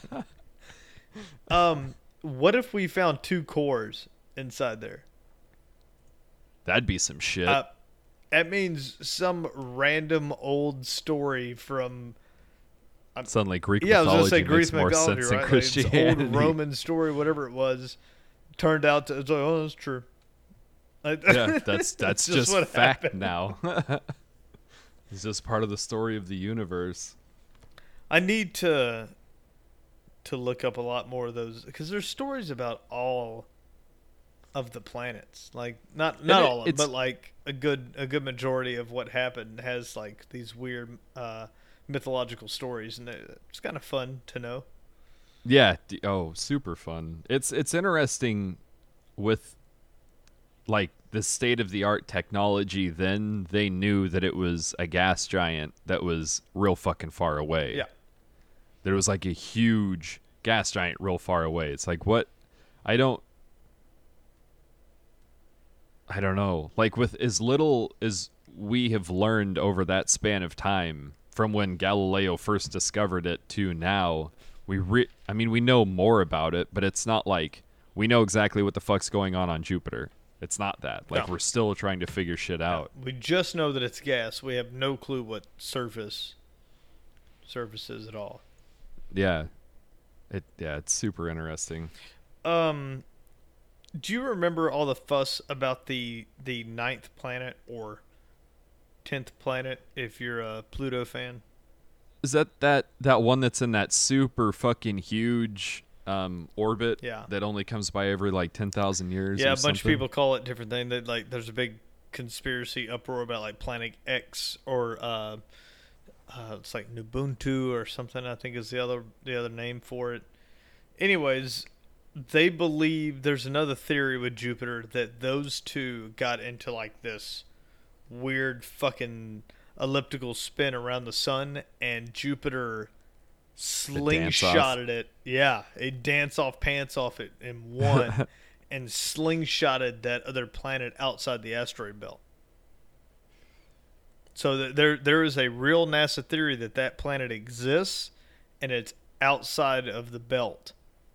Speaker 2: What if we found 2 cores inside there?
Speaker 1: That'd be some shit.
Speaker 2: That means some random old story from...
Speaker 1: Suddenly Greek
Speaker 2: I was
Speaker 1: mythology
Speaker 2: going to say Greek
Speaker 1: makes more
Speaker 2: mythology,
Speaker 1: sense
Speaker 2: right?
Speaker 1: than
Speaker 2: Like, it's
Speaker 1: Christianity.
Speaker 2: old Roman story, whatever it was, turned out to... It's like, oh, that's true.
Speaker 1: Yeah, that's just
Speaker 2: what
Speaker 1: fact
Speaker 2: happened.
Speaker 1: now. It's just part of the story of the universe.
Speaker 2: I need to look up a lot more of those because there's stories about all of the planets. Like not all of them, but like a good majority of what happened has like these weird mythological stories, and it's kind of fun to know.
Speaker 1: Yeah. Super fun. It's interesting with like the state of the art technology. Then they knew that it was a gas giant that was real fucking far away.
Speaker 2: Yeah.
Speaker 1: There was like a huge gas giant real far away. It's like, what? I don't know. Like with as little as we have learned over that span of time from when Galileo first discovered it to now, we know more about it, but it's not like we know exactly what the fuck's going on Jupiter. It's not that. Like,
Speaker 2: No.
Speaker 1: we're still trying to figure shit out.
Speaker 2: We just know that it's gas. We have no clue what surface is at all.
Speaker 1: Yeah. It's super interesting.
Speaker 2: Do you remember all the fuss about the 9th planet or 10th planet if you're a Pluto fan?
Speaker 1: Is that one that's in that super fucking huge orbit
Speaker 2: Yeah.
Speaker 1: that only comes by every like 10,000 years?
Speaker 2: Yeah,
Speaker 1: or
Speaker 2: a bunch of
Speaker 1: something?
Speaker 2: people call it different things. That like there's a big conspiracy uproar about like Planet X or it's like Ubuntu or something. I think is the other name for it. Anyways, they believe there's another theory with Jupiter that those two got into like this weird fucking elliptical spin around the sun, and Jupiter slingshotted it. Yeah, it dance off pants off it and won, and slingshotted that other planet outside the asteroid belt. So there is a real NASA theory that that planet exists, and it's outside of the belt,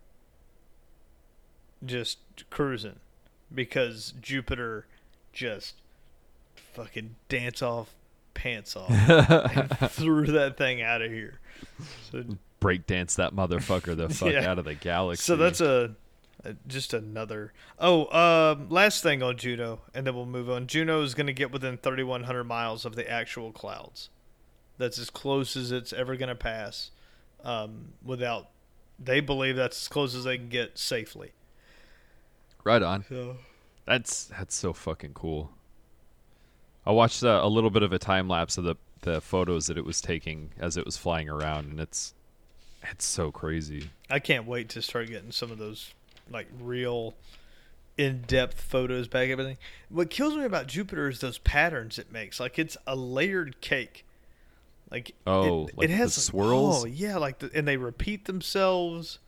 Speaker 2: just cruising, because Jupiter just fucking dance off pants off and threw that thing out of here. So,
Speaker 1: Breakdance that motherfucker the fuck
Speaker 2: Yeah.
Speaker 1: out of the galaxy.
Speaker 2: so that's just another. Last thing on Juno, and then we'll move on. Juno is going to get within 3,100 miles of the actual clouds. That's as close as it's ever going to pass. Without, they believe that's as close as they can get safely.
Speaker 1: right on.
Speaker 2: So
Speaker 1: That's so fucking cool. I watched a little bit of a time lapse of the photos that it was taking as it was flying around, and it's so crazy.
Speaker 2: I can't wait to start getting some of those like real in-depth photos back. Everything. What kills me about Jupiter is those patterns it makes. Like it's a layered cake. Like
Speaker 1: Oh, like
Speaker 2: it has
Speaker 1: the swirls?
Speaker 2: Oh yeah, and they repeat themselves.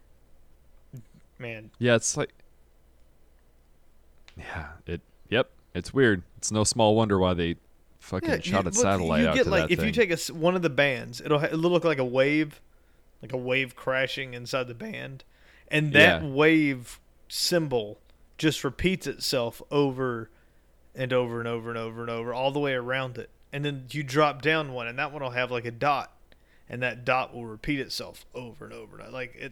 Speaker 2: Man,
Speaker 1: Yeah, it's like, yeah, it's weird. It's no small wonder why they fucking shot a satellite out
Speaker 2: get
Speaker 1: to
Speaker 2: like
Speaker 1: that
Speaker 2: if
Speaker 1: thing.
Speaker 2: you take one of the bands, it'll look like a wave crashing inside the band, and that
Speaker 1: Yeah.
Speaker 2: wave symbol just repeats itself over and over and over and over and over all the way around it, and then you drop down one, and that one will have like a dot, and that dot will repeat itself over and over and over. Like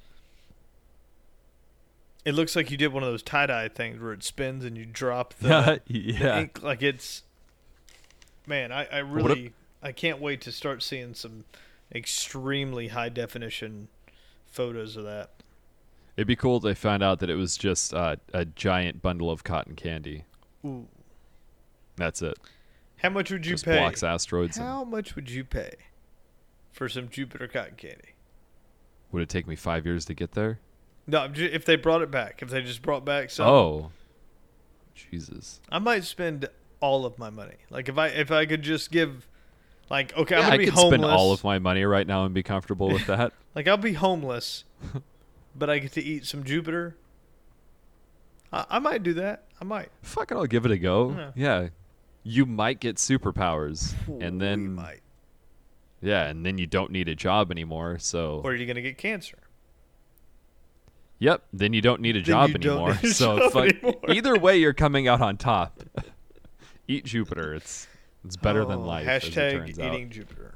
Speaker 2: it looks like you did one of those tie-dye things where it spins and you drop the
Speaker 1: Yeah.
Speaker 2: ink. Like it's, man, I really I can't wait to start seeing some extremely high definition photos of that.
Speaker 1: It'd be cool if they found out that it was just a giant bundle of cotton candy.
Speaker 2: Ooh,
Speaker 1: That's it.
Speaker 2: how much would you
Speaker 1: Just
Speaker 2: pay?
Speaker 1: blocks asteroids. And
Speaker 2: How much would you pay for some Jupiter cotton candy?
Speaker 1: would it take me 5 years to get there?
Speaker 2: No, if they brought it back, if they just brought back some,
Speaker 1: Oh, Jesus.
Speaker 2: I might spend all of my money. Like if I could just give, like, okay, I'm
Speaker 1: Yeah,
Speaker 2: gonna
Speaker 1: I
Speaker 2: be
Speaker 1: could
Speaker 2: homeless.
Speaker 1: spend all of my money right now and be comfortable with that.
Speaker 2: Like I'll be homeless, but I get to eat some Jupiter. I might do that. I might.
Speaker 1: Fuck it, I'll give it a go. Yeah. You might get superpowers, and
Speaker 2: We
Speaker 1: then
Speaker 2: might.
Speaker 1: yeah, and then you don't need a job anymore. So
Speaker 2: Or you're gonna get cancer.
Speaker 1: yep, then you don't need a
Speaker 2: Then
Speaker 1: job
Speaker 2: you don't
Speaker 1: anymore.
Speaker 2: need a
Speaker 1: So
Speaker 2: job
Speaker 1: fuck,
Speaker 2: anymore.
Speaker 1: either way, you're coming out on top. Eat Jupiter. It's better than life. As it
Speaker 2: Hashtag
Speaker 1: turns out.
Speaker 2: eating Jupiter.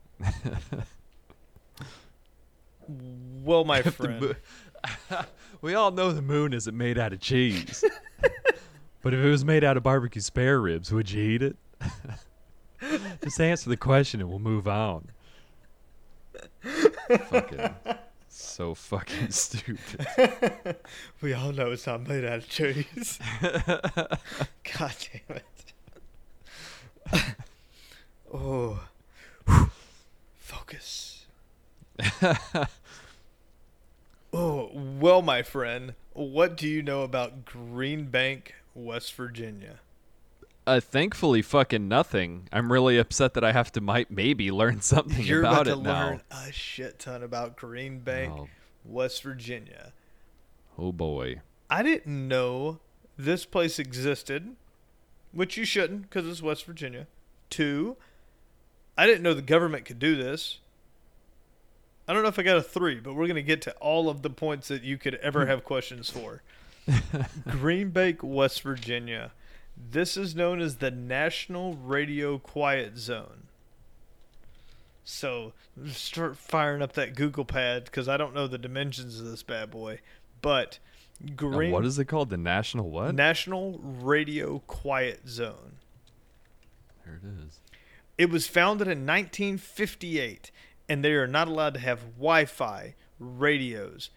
Speaker 2: Well, my friend.
Speaker 1: We all know the moon isn't made out of cheese. But if it was made out of barbecue spare ribs, would you eat it? Just answer the question and we'll move on. Fucking so fucking stupid.
Speaker 2: We all know it's not made out of cheese. God damn it. Oh. Focus. Oh, well, my friend, what do you know about Green Bank, West Virginia?
Speaker 1: Thankfully, fucking nothing. I'm really upset that I have to maybe learn something
Speaker 2: You're
Speaker 1: about
Speaker 2: to
Speaker 1: it now.
Speaker 2: learn a shit ton about Green Bank,
Speaker 1: Oh.
Speaker 2: West Virginia.
Speaker 1: Oh boy.
Speaker 2: I didn't know this place existed, which you shouldn't because it's West Virginia. 2, I didn't know the government could do this. I don't know if I got a 3, but we're going to get to all of the points that you could ever have questions for. Green Bank, West Virginia. This is known as the National Radio Quiet Zone. So start firing up that Google pad because I don't know the dimensions of this bad boy. But
Speaker 1: Now, what is it called? The National what?
Speaker 2: National Radio Quiet Zone.
Speaker 1: There it is.
Speaker 2: It was founded in 1958, and they are not allowed to have Wi-Fi, radios.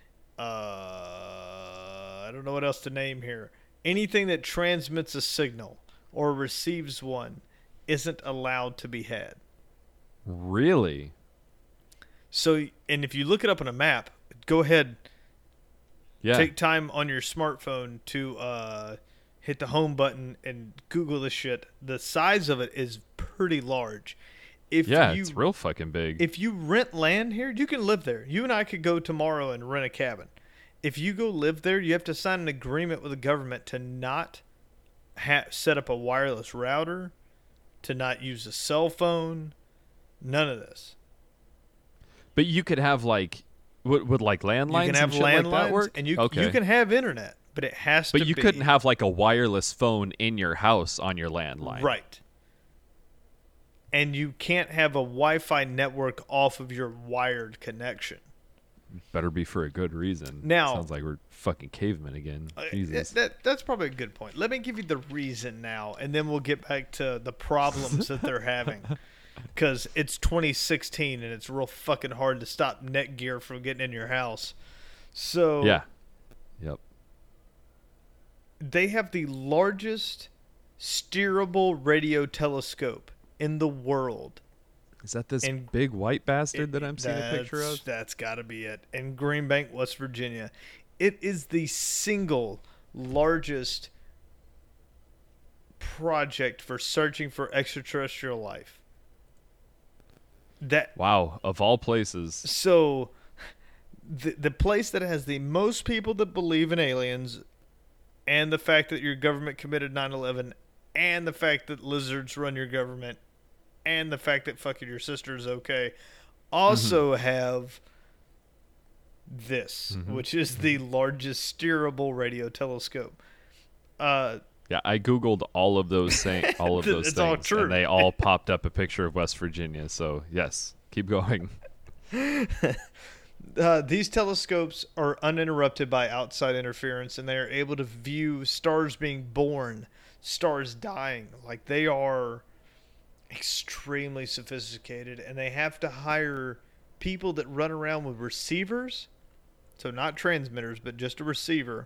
Speaker 2: I don't know what else to name here. Anything that transmits a signal or receives one isn't allowed to be had.
Speaker 1: Really?
Speaker 2: So, and if you look it up on a map, go ahead,
Speaker 1: Yeah.
Speaker 2: take time on your smartphone to hit the home button and Google this shit. The size of it is pretty large.
Speaker 1: It's real fucking big.
Speaker 2: If you rent land here, you can live there. You and I could go tomorrow and rent a cabin. If you go live there, you have to sign an agreement with the government to not set up a wireless router, to not use a cell phone. None of this.
Speaker 1: But you could have like, would like landlines
Speaker 2: You can have
Speaker 1: and shit like that
Speaker 2: landlines,
Speaker 1: work?
Speaker 2: and you
Speaker 1: Okay.
Speaker 2: can have internet, but it has to
Speaker 1: But
Speaker 2: be.
Speaker 1: you couldn't have like a wireless phone in your house on your landline.
Speaker 2: Right. And you can't have a Wi-Fi network off of your wired connection.
Speaker 1: Better be for a good reason.
Speaker 2: Now-
Speaker 1: sounds like we're fucking cavemen again. Jesus.
Speaker 2: That's probably a good point. Let me give you the reason now, and then we'll get back to the problems that they're having. Because it's 2016, and it's real fucking hard to stop Netgear from getting in your house. So
Speaker 1: Yeah. Yep.
Speaker 2: they have the largest steerable radio telescope in the world.
Speaker 1: Is that this
Speaker 2: And
Speaker 1: big white bastard that I'm seeing a picture of?
Speaker 2: That's got to be it. In Greenbank, West Virginia. It is the single largest project for searching for extraterrestrial life.
Speaker 1: Wow, of all places.
Speaker 2: So the place that has the most people that believe in aliens, and the fact that your government committed 9/11, and the fact that lizards run your government, and the fact that fucking your sister is okay, also have this, which is the largest steerable radio telescope.
Speaker 1: Yeah, I googled all of those all of those
Speaker 2: It's
Speaker 1: things,
Speaker 2: all true.
Speaker 1: and they all popped up a picture of West Virginia. So yes, keep going.
Speaker 2: These telescopes are uninterrupted by outside interference, and they are able to view stars being born, stars dying. Like, they are extremely sophisticated, and they have to hire people that run around with receivers, so not transmitters, but just a receiver,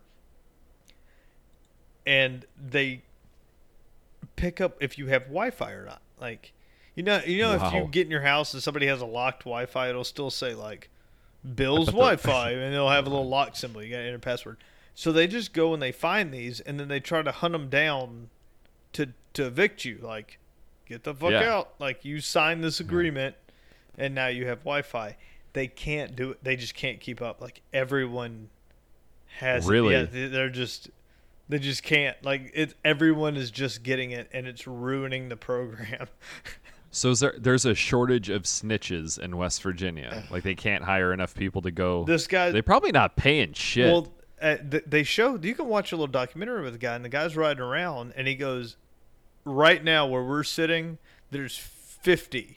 Speaker 2: and they pick up if you have Wi-Fi or not. Like, you know, if you
Speaker 1: Wow.
Speaker 2: get in your house and somebody has a locked Wi-Fi, it'll still say like Bill's
Speaker 1: I bet
Speaker 2: Wi-Fi, and they'll have a little lock symbol. You got to enter password. So they just go and they find these, and then they try to hunt them down to evict you. Like, get the fuck
Speaker 1: Yeah.
Speaker 2: out! Like, you signed this agreement, and now you have Wi-Fi. They can't do it. They just can't keep up. Like, everyone has
Speaker 1: Really?
Speaker 2: it. Yeah, they just can't. Like, everyone is just getting it, and it's ruining the program.
Speaker 1: So there's a shortage of snitches in West Virginia. Like, they can't hire enough people to go.
Speaker 2: This guy,
Speaker 1: They're probably not paying shit.
Speaker 2: well, they showed, you can watch a little documentary with the guy, and the guy's riding around, and he goes, right now where we're sitting, there's 50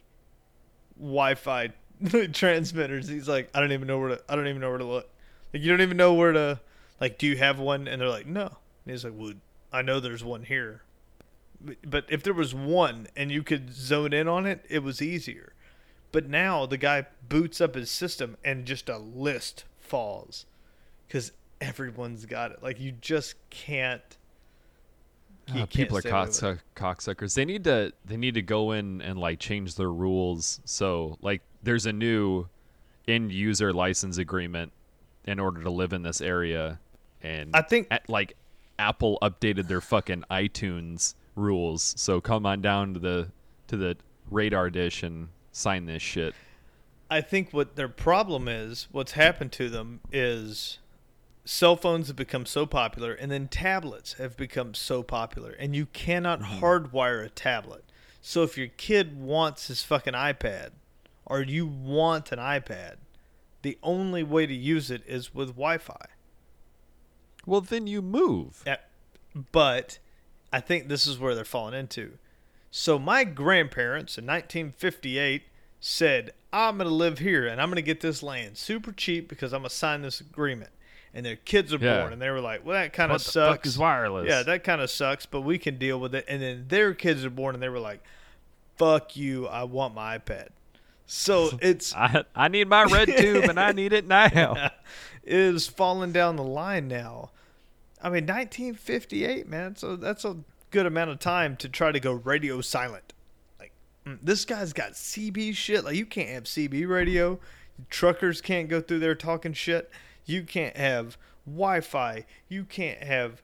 Speaker 2: Wi-Fi transmitters. He's like, I don't even know where to look. Like, you don't even know where to, like, do you have one? And they're like, no. And he's like, well, I know there's one here. But if there was one and you could zone in on it, it was easier. But now the guy boots up his system and just a list falls because everyone's got it. Like, you just can't.
Speaker 1: People are
Speaker 2: stay away with it.
Speaker 1: cocksuckers. They need to go in and like change their rules. So like, there's a new end user license agreement in order to live in this area, and
Speaker 2: I think
Speaker 1: like Apple updated their fucking iTunes rules. So come on down to the radar dish and sign this shit.
Speaker 2: I think what their problem is, what's happened to them is cell phones have become so popular, and then tablets have become so popular, and you cannot hardwire a tablet. So if your kid wants his fucking iPad, or you want an iPad, the only way to use it is with Wi-Fi.
Speaker 1: Well, then you move.
Speaker 2: But I think this is where they're falling into. So my grandparents in 1958 said, I'm going to live here and I'm going to get this land super cheap because I'm going to sign this agreement. And their kids are
Speaker 1: Yeah.
Speaker 2: born, and they were like, well, that kind of
Speaker 1: What the
Speaker 2: sucks.
Speaker 1: fuck is wireless?
Speaker 2: Yeah, that kind of sucks, but we can deal with it. And then their kids are born, and they were like, fuck you, I want my iPad. So it's
Speaker 1: I need my red tube and I need it now.
Speaker 2: is falling down the line now. I mean, 1958, man. So that's a good amount of time to try to go radio silent. Like, this guy's got CB shit. Like, you can't have CB radio. Truckers can't go through there talking shit. You can't have Wi-Fi. You can't have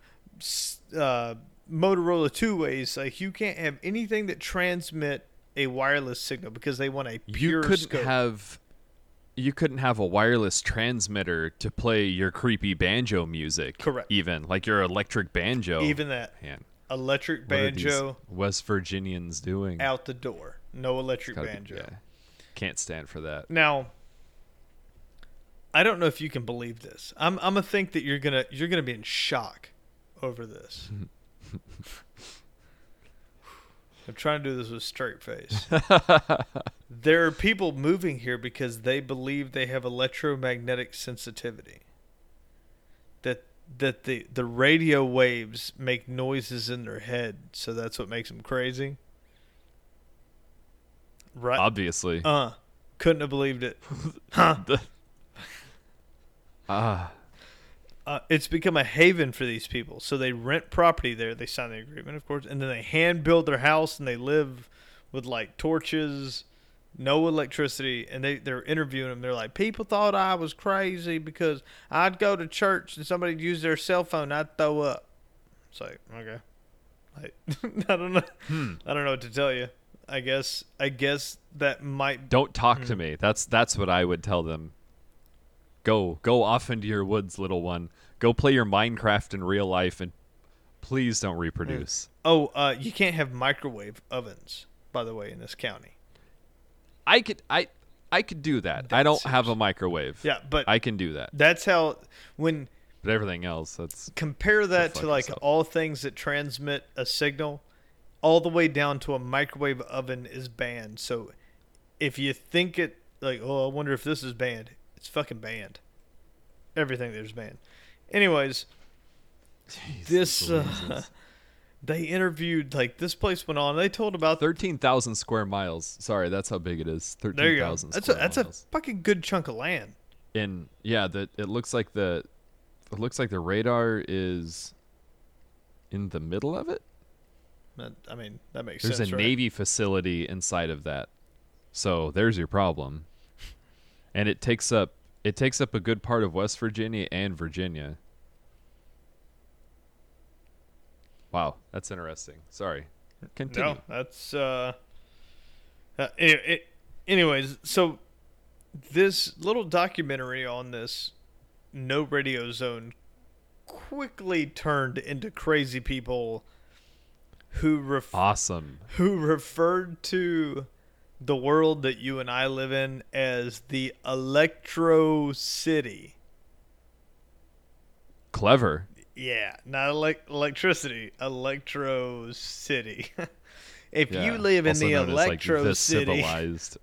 Speaker 2: Motorola two-ways. Like, you can't have anything that transmit a wireless signal because they want a pure scope.
Speaker 1: You couldn't have a wireless transmitter to play your creepy banjo music.
Speaker 2: Correct.
Speaker 1: Even like your electric banjo.
Speaker 2: Even that.
Speaker 1: Man,
Speaker 2: electric
Speaker 1: What are these
Speaker 2: banjo
Speaker 1: West Virginians doing?
Speaker 2: out the door. No electric
Speaker 1: Gotta be-
Speaker 2: banjo.
Speaker 1: yeah. Can't stand for that.
Speaker 2: Now, I don't know if you can believe this. I'm gonna think that you're gonna be in shock over this. I'm trying to do this with a straight face. There are people moving here because they believe they have electromagnetic sensitivity. That the radio waves make noises in their head, so that's what makes them crazy. Right?
Speaker 1: Obviously.
Speaker 2: Couldn't have believed it. Huh? It's become a haven for these people. So they rent property there. They sign the agreement, of course, and then they hand build their house, and they live with like torches, no electricity, and they're interviewing them. They're like, people thought I was crazy because I'd go to church and somebody'd use their cell phone, I'd throw up. It's like, okay, like, I don't know, I don't know what to tell you. I guess that might.
Speaker 1: Don't talk to me. That's what I would tell them. Go off into your woods, little one. Go play your Minecraft in real life, and please don't reproduce.
Speaker 2: Oh, you can't have microwave ovens, by the way, in this county.
Speaker 1: I could do that. I don't have a microwave.
Speaker 2: Yeah, but
Speaker 1: I can do that.
Speaker 2: That's how when
Speaker 1: But everything else, that's
Speaker 2: compare that to like
Speaker 1: yourself.
Speaker 2: all things that transmit a signal, all the way down to a microwave oven is banned. So if you think it like, oh, I wonder if this is banned, it's fucking banned. Everything there's banned. Anyways,
Speaker 1: Jesus Louises.
Speaker 2: they interviewed, like, this place went on. They told about
Speaker 1: 13,000 square miles. Sorry, that's how big it is.
Speaker 2: there you go.
Speaker 1: 13,000
Speaker 2: That's
Speaker 1: square
Speaker 2: a
Speaker 1: miles.
Speaker 2: fucking good chunk of land.
Speaker 1: And yeah, it looks like the radar is in the middle of it.
Speaker 2: I mean, that makes
Speaker 1: There's
Speaker 2: sense.
Speaker 1: a
Speaker 2: right?
Speaker 1: Navy facility inside of that. So there's your problem. And it takes up a good part of West Virginia and Virginia. Wow, that's interesting. Sorry. Continue.
Speaker 2: No, that's anyways, so this little documentary on this no radio zone quickly turned into crazy people who
Speaker 1: Awesome.
Speaker 2: who referred to the world that you and I live in as the Electro City.
Speaker 1: Clever.
Speaker 2: Yeah, not electricity, Electro City. If
Speaker 1: Yeah,
Speaker 2: you live in
Speaker 1: also
Speaker 2: the
Speaker 1: known as, like,
Speaker 2: Electro
Speaker 1: the
Speaker 2: City,
Speaker 1: civilized.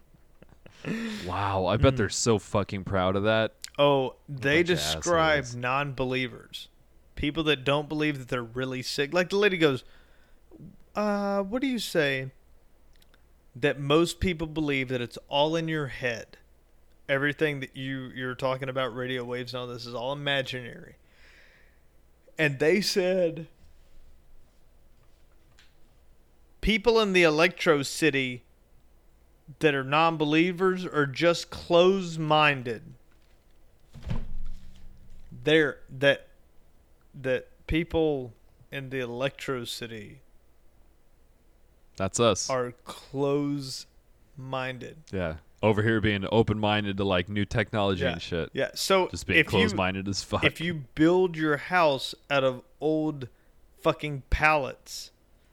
Speaker 1: Wow, I bet they're so fucking proud of that.
Speaker 2: oh, they
Speaker 1: bunch of
Speaker 2: describe
Speaker 1: assholes.
Speaker 2: non-believers, people that don't believe that they're really sick. Like the lady goes, what do you say? That most people believe that it's all in your head. Everything that you're talking about, radio waves and all this, is all imaginary. And they said people in the Electro City that are non-believers are just closed-minded. That people in the Electro City
Speaker 1: That's us.
Speaker 2: are close-minded.
Speaker 1: Yeah. Over here being open-minded to like new technology
Speaker 2: Yeah.
Speaker 1: and shit.
Speaker 2: Yeah. So
Speaker 1: Just being closed-minded as fuck.
Speaker 2: if you build your house out of old fucking pallets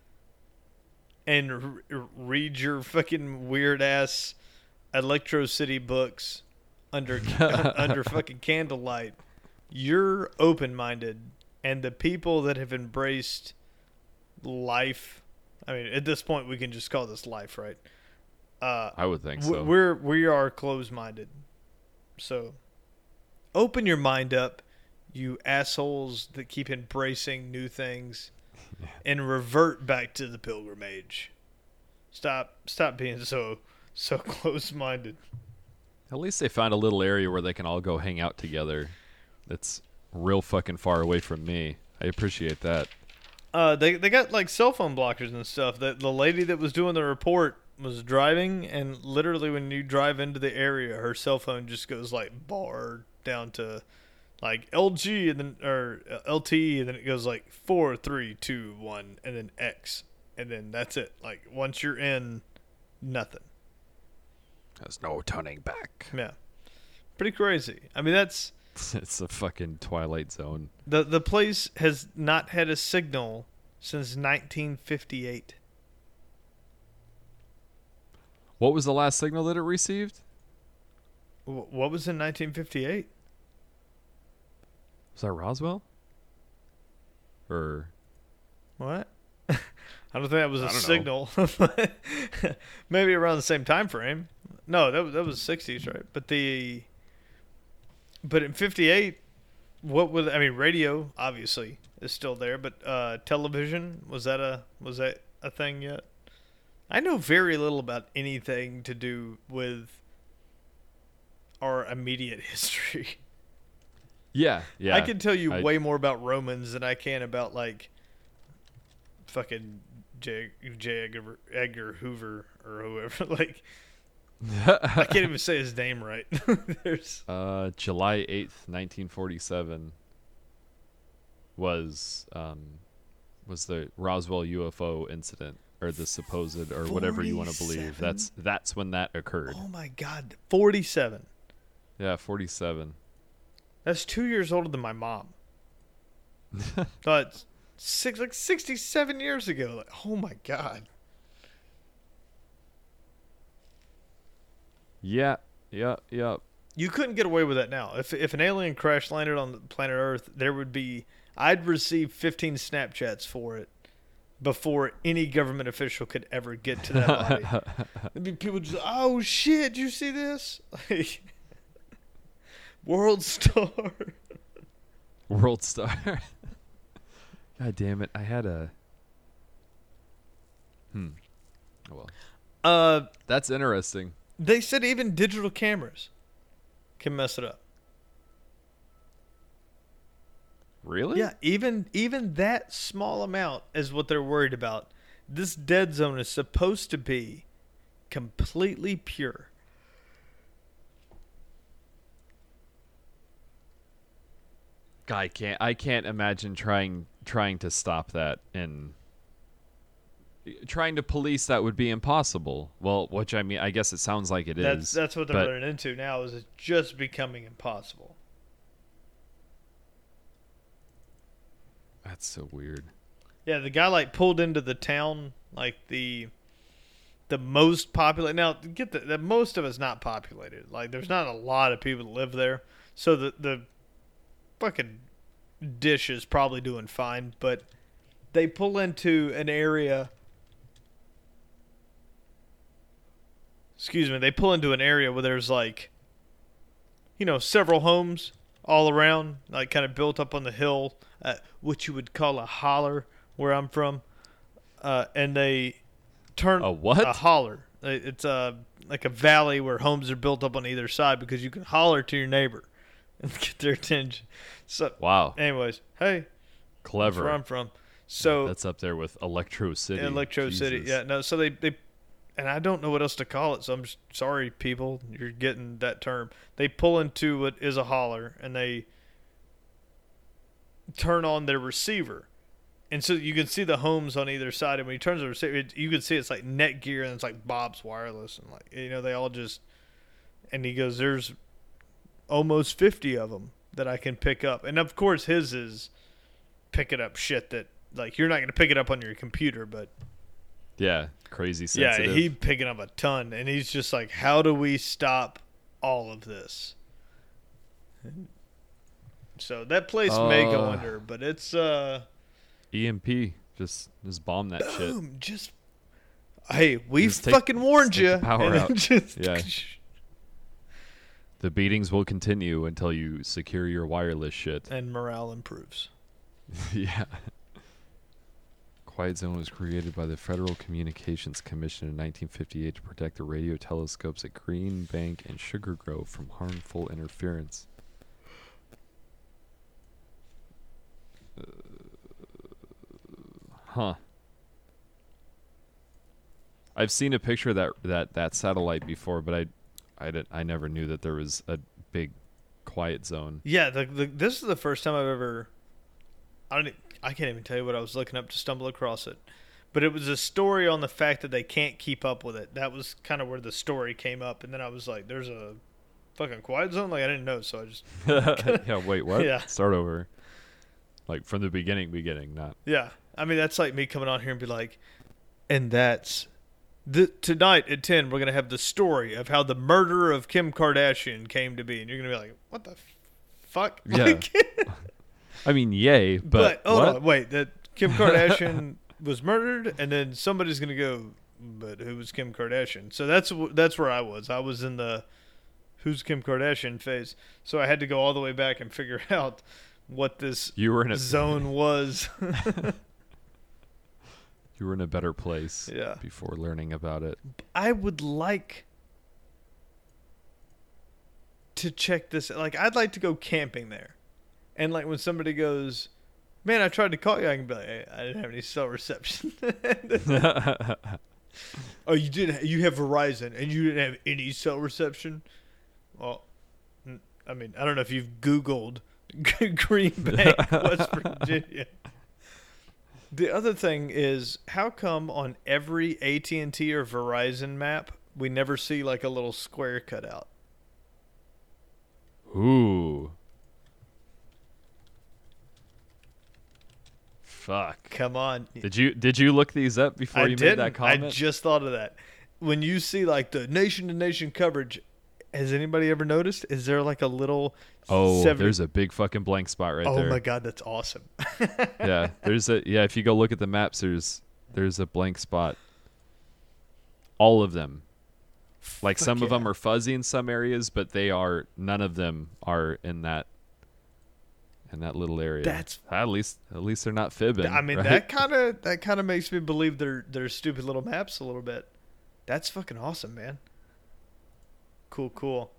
Speaker 2: and read your fucking weird ass Electro City books under under fucking candlelight, you're open-minded, and the people that have embraced life, I mean, at this point we can just call this life, right?
Speaker 1: I would think so.
Speaker 2: We are closed-minded. So open your mind up, you assholes that keep embracing new things, and revert back to the pilgrimage. Stop being so closed-minded.
Speaker 1: At least they found a little area where they can all go hang out together. That's real fucking far away from me. I appreciate that.
Speaker 2: They got like cell phone blockers and stuff. The lady that was doing the report was driving, and literally when you drive into the area, her cell phone just goes like bar down to like LG and then or LTE, and then it goes like 4, 3, 2, 1, and then X, and then that's it. Like once you're in, nothing.
Speaker 1: There's no turning back.
Speaker 2: Yeah, pretty crazy. I mean, that's
Speaker 1: It's a fucking Twilight Zone.
Speaker 2: the place has not had a signal since 1958.
Speaker 1: What was the last signal that it received?
Speaker 2: What was in 1958?
Speaker 1: Was that Roswell? Or
Speaker 2: What? I don't think that was a
Speaker 1: I don't
Speaker 2: signal. Maybe around the same time frame. No, that was 60s, right? But in 58, what was, I mean, radio obviously is still there, but television, was that a thing yet? I know very little about anything to do with our immediate history.
Speaker 1: yeah.
Speaker 2: I can tell you way more about Romans than I can about like fucking J. Edgar Hoover or whoever. Like, I can't even say his name right. There's
Speaker 1: July 8th, 1947 was the Roswell UFO incident, or the supposed, or whatever you want to believe.
Speaker 2: 47?
Speaker 1: That's when that occurred.
Speaker 2: Oh my God, 47.
Speaker 1: Yeah, 47.
Speaker 2: That's 2 years older than my mom. It's 67 years ago. Like, oh my God.
Speaker 1: Yeah.
Speaker 2: You couldn't get away with that now. If an alien crash landed on the planet Earth, I'd receive 15 Snapchats for it before any government official could ever get to that body. There'd be people just, oh shit, did you see this? Like, World Star.
Speaker 1: World Star. God damn it! I had a. Oh well. That's interesting.
Speaker 2: They said even digital cameras can mess it up.
Speaker 1: Really?
Speaker 2: Yeah, even that small amount is what they're worried about. This dead zone is supposed to be completely pure.
Speaker 1: I can't imagine trying to stop that, and trying to police that would be impossible. Well, which, I mean, I guess it sounds like it is.
Speaker 2: That's what they're running into now, is it's just becoming impossible.
Speaker 1: That's so weird.
Speaker 2: Yeah, the guy like pulled into the town, like the most populated. Now, get that most of it's not populated. Like, there's not a lot of people that live there, so the fucking dish is probably doing fine. But they pull into an area. Excuse me. They pull into an area where there's like, several homes all around, like kind of built up on the hill, what you would call a holler where I'm from. And they turn
Speaker 1: a what?
Speaker 2: A holler. It's like a valley where homes are built up on either side because you can holler to your neighbor and get their attention. So
Speaker 1: wow.
Speaker 2: Anyways, hey,
Speaker 1: clever.
Speaker 2: That's where I'm from. So
Speaker 1: that's up there with Electro City.
Speaker 2: Electro City. Yeah. No. So they and I don't know what else to call it. So I'm just sorry, people. You're getting that term. They pull into what is a holler and they turn on their receiver. And so you can see the homes on either side. And when he turns the receiver, you can see it's like Netgear and it's like Bob's Wireless. And like, they all just, and he goes, there's almost 50 of them that I can pick up. And of course his is picking up shit that, like, you're not going to pick it up on your computer, but.
Speaker 1: Yeah, crazy sensitive.
Speaker 2: Yeah, he's picking up a ton. And he's just like, how do we stop all of this? So that place may go under, but it's
Speaker 1: EMP. Just bomb that
Speaker 2: boom,
Speaker 1: shit.
Speaker 2: Hey, we fucking warned you.
Speaker 1: Power out.
Speaker 2: Just,
Speaker 1: yeah. The beatings will continue until you secure your wireless shit.
Speaker 2: And morale improves.
Speaker 1: Yeah. Quiet Zone was created by the Federal Communications Commission in 1958 to protect the radio telescopes at Green Bank and Sugar Grove from harmful interference. Huh. I've seen a picture of that satellite before, but I never knew that there was a big quiet zone.
Speaker 2: Yeah, this is the first time I've ever. I can't even tell you what I was looking up to stumble across it, but it was a story on the fact that they can't keep up with it. That was kind of where the story came up, and then I was like, "There's a fucking quiet zone." Like, I didn't know, so I just.
Speaker 1: Yeah. Wait. What?
Speaker 2: Yeah.
Speaker 1: Start over. Like from the beginning, not.
Speaker 2: Yeah. I mean, that's like me coming on here and be like, and that's tonight at 10, we're going to have the story of how the murder of Kim Kardashian came to be. And you're going to be like, what the fuck?
Speaker 1: Yeah.
Speaker 2: Like,
Speaker 1: I mean, yay, but
Speaker 2: hold
Speaker 1: what?
Speaker 2: on, wait, that Kim Kardashian was murdered, and then somebody's going to go, but who was Kim Kardashian? So that's where I was. I was in the who's Kim Kardashian phase. So I had to go all the way back and figure out what this
Speaker 1: You were in a
Speaker 2: zone was.
Speaker 1: You were in a better place
Speaker 2: Yeah.
Speaker 1: before learning about it.
Speaker 2: I would like to check this. Like, I'd like to go camping there. And, like, when somebody goes, man, I tried to call you, I can be like, hey, I didn't have any cell reception. Oh, you did. You have Verizon, and you didn't have any cell reception? Well, I mean, I don't know if you've Googled Green Bank, West Virginia. The other thing is, how come on every AT&T or Verizon map we never see like a little square cut out?
Speaker 1: Ooh. Fuck.
Speaker 2: Come on.
Speaker 1: Did you look these up before
Speaker 2: I
Speaker 1: you
Speaker 2: didn't.
Speaker 1: made that comment?
Speaker 2: I just thought of that. When you see like the nation-to-nation coverage, has anybody ever noticed? Is there like a little?
Speaker 1: There's a big fucking blank spot right there.
Speaker 2: Oh my god, that's awesome.
Speaker 1: Yeah, if you go look at the maps, there's a blank spot. All of them. Like some of them are fuzzy in some areas, but none of them are in that little area.
Speaker 2: That's
Speaker 1: at least they're not fibbing.
Speaker 2: I mean,
Speaker 1: right?
Speaker 2: that kind of makes me believe they're stupid little maps a little bit. That's fucking awesome, man. Cool.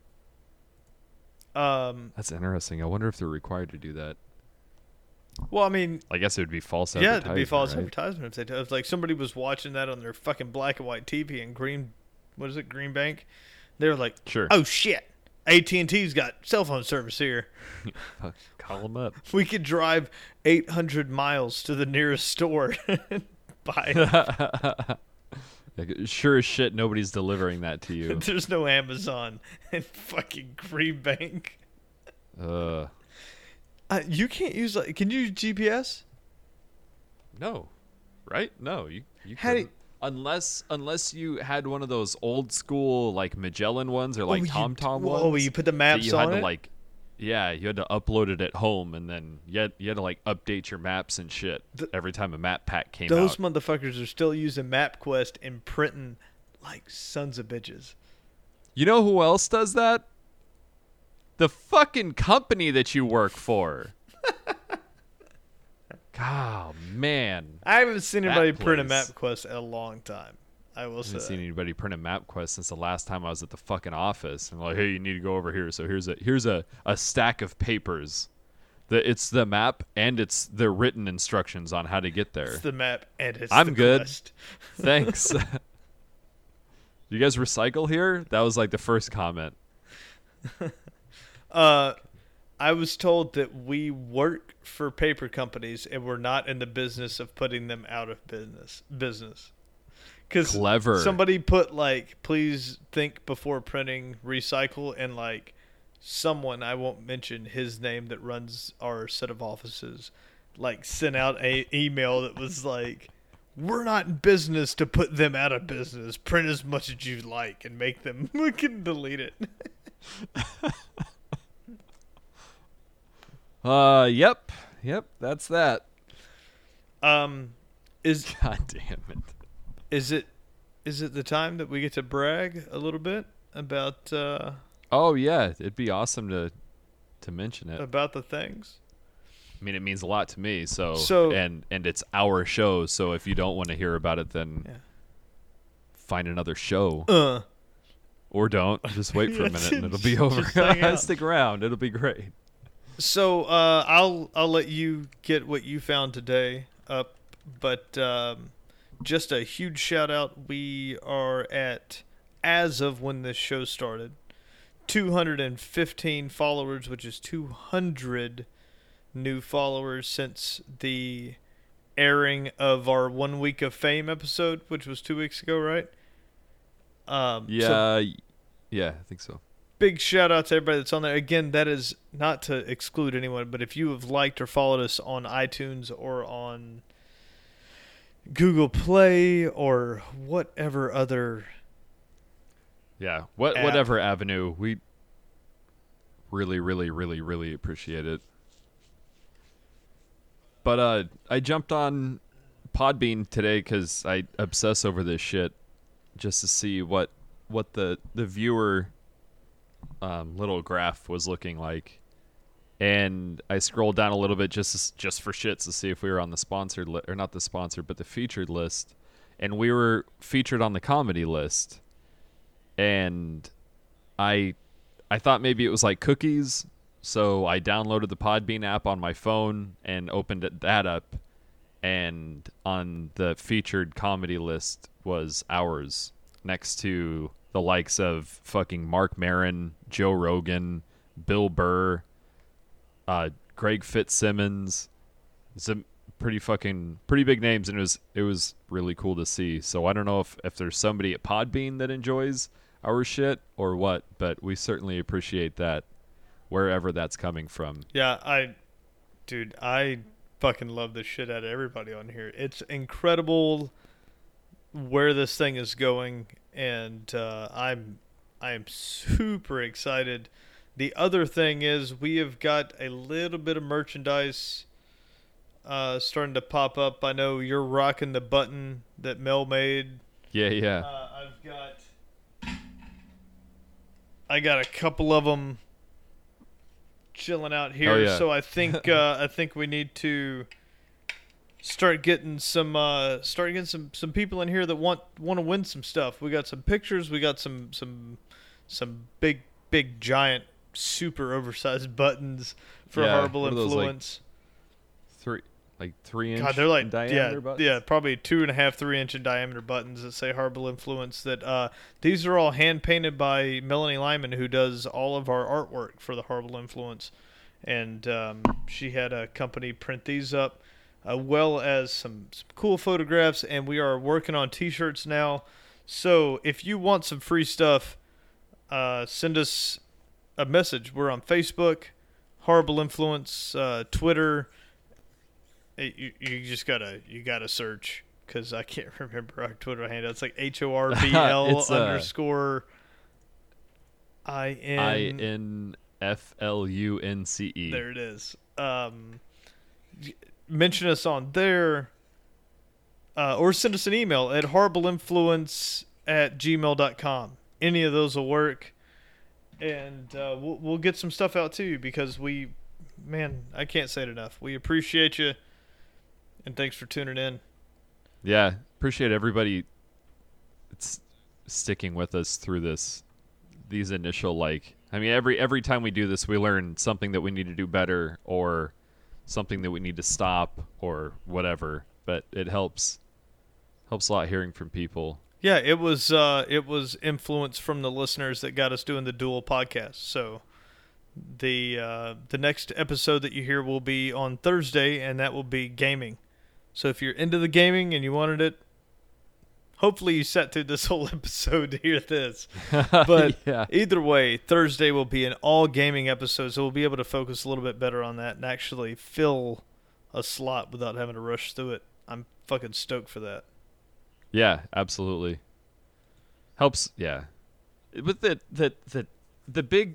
Speaker 1: That's interesting. I wonder if they're required to do that.
Speaker 2: Well, I mean,
Speaker 1: I guess it would be false
Speaker 2: yeah,
Speaker 1: advertising.
Speaker 2: it'd be false
Speaker 1: right?
Speaker 2: advertisement if like somebody was watching that on their fucking black and white TV in Green Bank. They were like,
Speaker 1: Sure.
Speaker 2: oh shit, AT&T's got cell phone service here.
Speaker 1: Call them up.
Speaker 2: We could drive 800 miles to the nearest store and buy it.
Speaker 1: Sure as shit, nobody's delivering that to you.
Speaker 2: There's no Amazon in fucking Green Bank. You can't use can you use GPS?
Speaker 1: No, right? No, you
Speaker 2: How do
Speaker 1: couldn't. Unless you had one of those old school like Magellan ones or like TomTom ones.
Speaker 2: Oh, you put the maps
Speaker 1: that you had
Speaker 2: on
Speaker 1: to
Speaker 2: it?
Speaker 1: like, yeah, you had to upload it at home, and then you had to like update your maps and shit every time a map pack came
Speaker 2: Those
Speaker 1: out.
Speaker 2: motherfuckers are still using MapQuest and printing like sons of bitches.
Speaker 1: You know who else does that? The fucking company that you work for. Oh, man.
Speaker 2: I haven't seen anybody print a
Speaker 1: place.
Speaker 2: MapQuest in a long time. I will
Speaker 1: I
Speaker 2: say.
Speaker 1: haven't seen anybody print a MapQuest since the last time I was at the fucking office. I'm like, hey, you need to go over here. So here's a stack of papers. It's the map and it's the written instructions on how to get there.
Speaker 2: It's the map and it's
Speaker 1: I'm
Speaker 2: the
Speaker 1: good.
Speaker 2: quest.
Speaker 1: Thanks. You guys recycle here? That was like the first comment.
Speaker 2: I was told that we work for paper companies and we're not in the business of putting them out of business. Because
Speaker 1: Clever.
Speaker 2: somebody put like, please think before printing, recycle, and like someone, I won't mention his name, that runs our set of offices, like sent out a email that was like, we're not in business to put them out of business. Print as much as you like and make them, we can delete it.
Speaker 1: Yep, that's that.
Speaker 2: Is
Speaker 1: God damn it.
Speaker 2: Is it the time that we get to brag a little bit about
Speaker 1: Oh yeah, it'd be awesome to mention it.
Speaker 2: about the things?
Speaker 1: I mean, it means a lot to me. So and it's our show. So if you don't want to hear about it, then find another show or don't. Just wait for a minute and it'll be over.
Speaker 2: Just hang out.
Speaker 1: Stick around. It'll be great.
Speaker 2: So I'll let you get what you found today up, but just a huge shout out. We are at, as of when this show started, 215 followers, which is 200 new followers since the airing of our 1 week of fame episode, which was 2 weeks ago, right?
Speaker 1: Yeah, I think so.
Speaker 2: Big shout out to everybody that's on there. Again, that is not to exclude anyone, but if you have liked or followed us on iTunes or on Google Play or whatever other
Speaker 1: Yeah.
Speaker 2: app.
Speaker 1: Whatever avenue, we really, really, really, really appreciate it. But I jumped on Podbean today because I obsess over this shit, just to see what the viewer little graph was looking like. And I scrolled down a little bit just for shits to see if we were on the sponsored or not the sponsored, but the featured list. And we were featured on the comedy list. And I thought maybe it was like cookies, so I downloaded the Podbean app on my phone and opened that up. And on the featured comedy list was ours, next to the likes of fucking Mark Maron, Joe Rogan, Bill Burr, Greg Fitzsimmons, some pretty big names, and it was really cool to see. So I don't know if there's somebody at Podbean that enjoys our shit or what, but we certainly appreciate that wherever that's coming from.
Speaker 2: Yeah, I fucking love the shit out of everybody on here. It's incredible where this thing is going, and I am super excited. The other thing is we have got a little bit of merchandise starting to pop up. I know you're rocking the button that Mel made.
Speaker 1: Yeah.
Speaker 2: I got a couple of them chilling out here.
Speaker 1: Oh, yeah.
Speaker 2: So I think we need to start getting some people in here that want to win some stuff. We got some pictures. We got some big giant super oversized buttons for Horrible Influence.
Speaker 1: Those, like 3 inch
Speaker 2: God, they're like
Speaker 1: diameter buttons?
Speaker 2: probably 2.5, 3 inch in diameter buttons that say Horrible Influence. That these are all hand painted by Melanie Lyman, who does all of our artwork for the Horrible Influence, and she had a company print these up, well as some cool photographs. And we are working on T-shirts now. So if you want some free stuff, send us a message. We're on Facebook, Horrible Influence, Twitter. You just gotta search, because I can't remember our Twitter handle. It's like HORBL underscore
Speaker 1: INFLUNCE.
Speaker 2: There it is. Mention us on there, or send us an email at horribleinfluence@gmail.com. Any of those will work, and we'll get some stuff out to you, because I can't say it enough. We appreciate you. And thanks for tuning in.
Speaker 1: Yeah, appreciate everybody sticking with us through these initial, every time we do this, we learn something that we need to do better, or something that we need to stop, or whatever. But it helps a lot hearing from people.
Speaker 2: Yeah, it was influence from the listeners that got us doing the dual podcast. So the next episode that you hear will be on Thursday, and that will be gaming. So if you're into the gaming and you wanted it, hopefully you sat through this whole episode to hear this. But
Speaker 1: yeah.
Speaker 2: Either way, Thursday will be an all gaming episode, so we'll be able to focus a little bit better on that and actually fill a slot without having to rush through it. I'm fucking stoked for that.
Speaker 1: Yeah, absolutely. Helps, yeah. But the big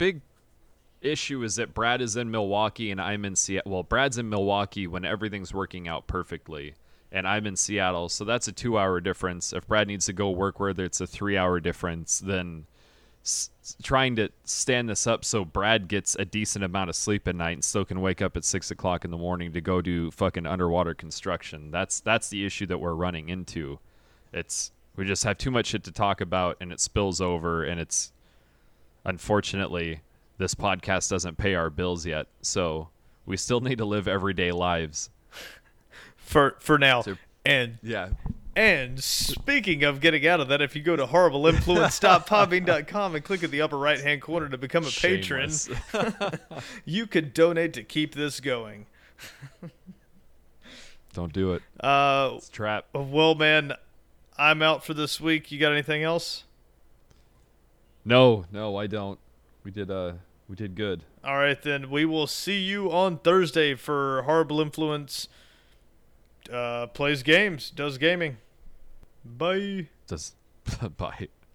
Speaker 1: issue is that Brad is in Milwaukee and I'm in Seattle. Well, Brad's in Milwaukee when everything's working out perfectly, and I'm in Seattle, so that's a 2-hour difference. If Brad needs to go work, whether it's a 3-hour difference, then trying to stand this up so Brad gets a decent amount of sleep at night and still can wake up at 6 o'clock in the morning to go do fucking underwater construction. That's the issue that we're running into. We just have too much shit to talk about, and it spills over, and it's unfortunately this podcast doesn't pay our bills yet, so we still need to live everyday lives
Speaker 2: for now. And speaking of getting out of that, if you go to horribleinfluence.podbean.com and click at the upper right hand corner to become a patron, you could donate to keep this going.
Speaker 1: Don't do it. It's a trap.
Speaker 2: Well, man, I'm out for this week. You got anything else?
Speaker 1: No, I don't. We did good.
Speaker 2: All right, then we will see you on Thursday for Horrible Influence. Plays games, does gaming. Bye.
Speaker 1: Just bye.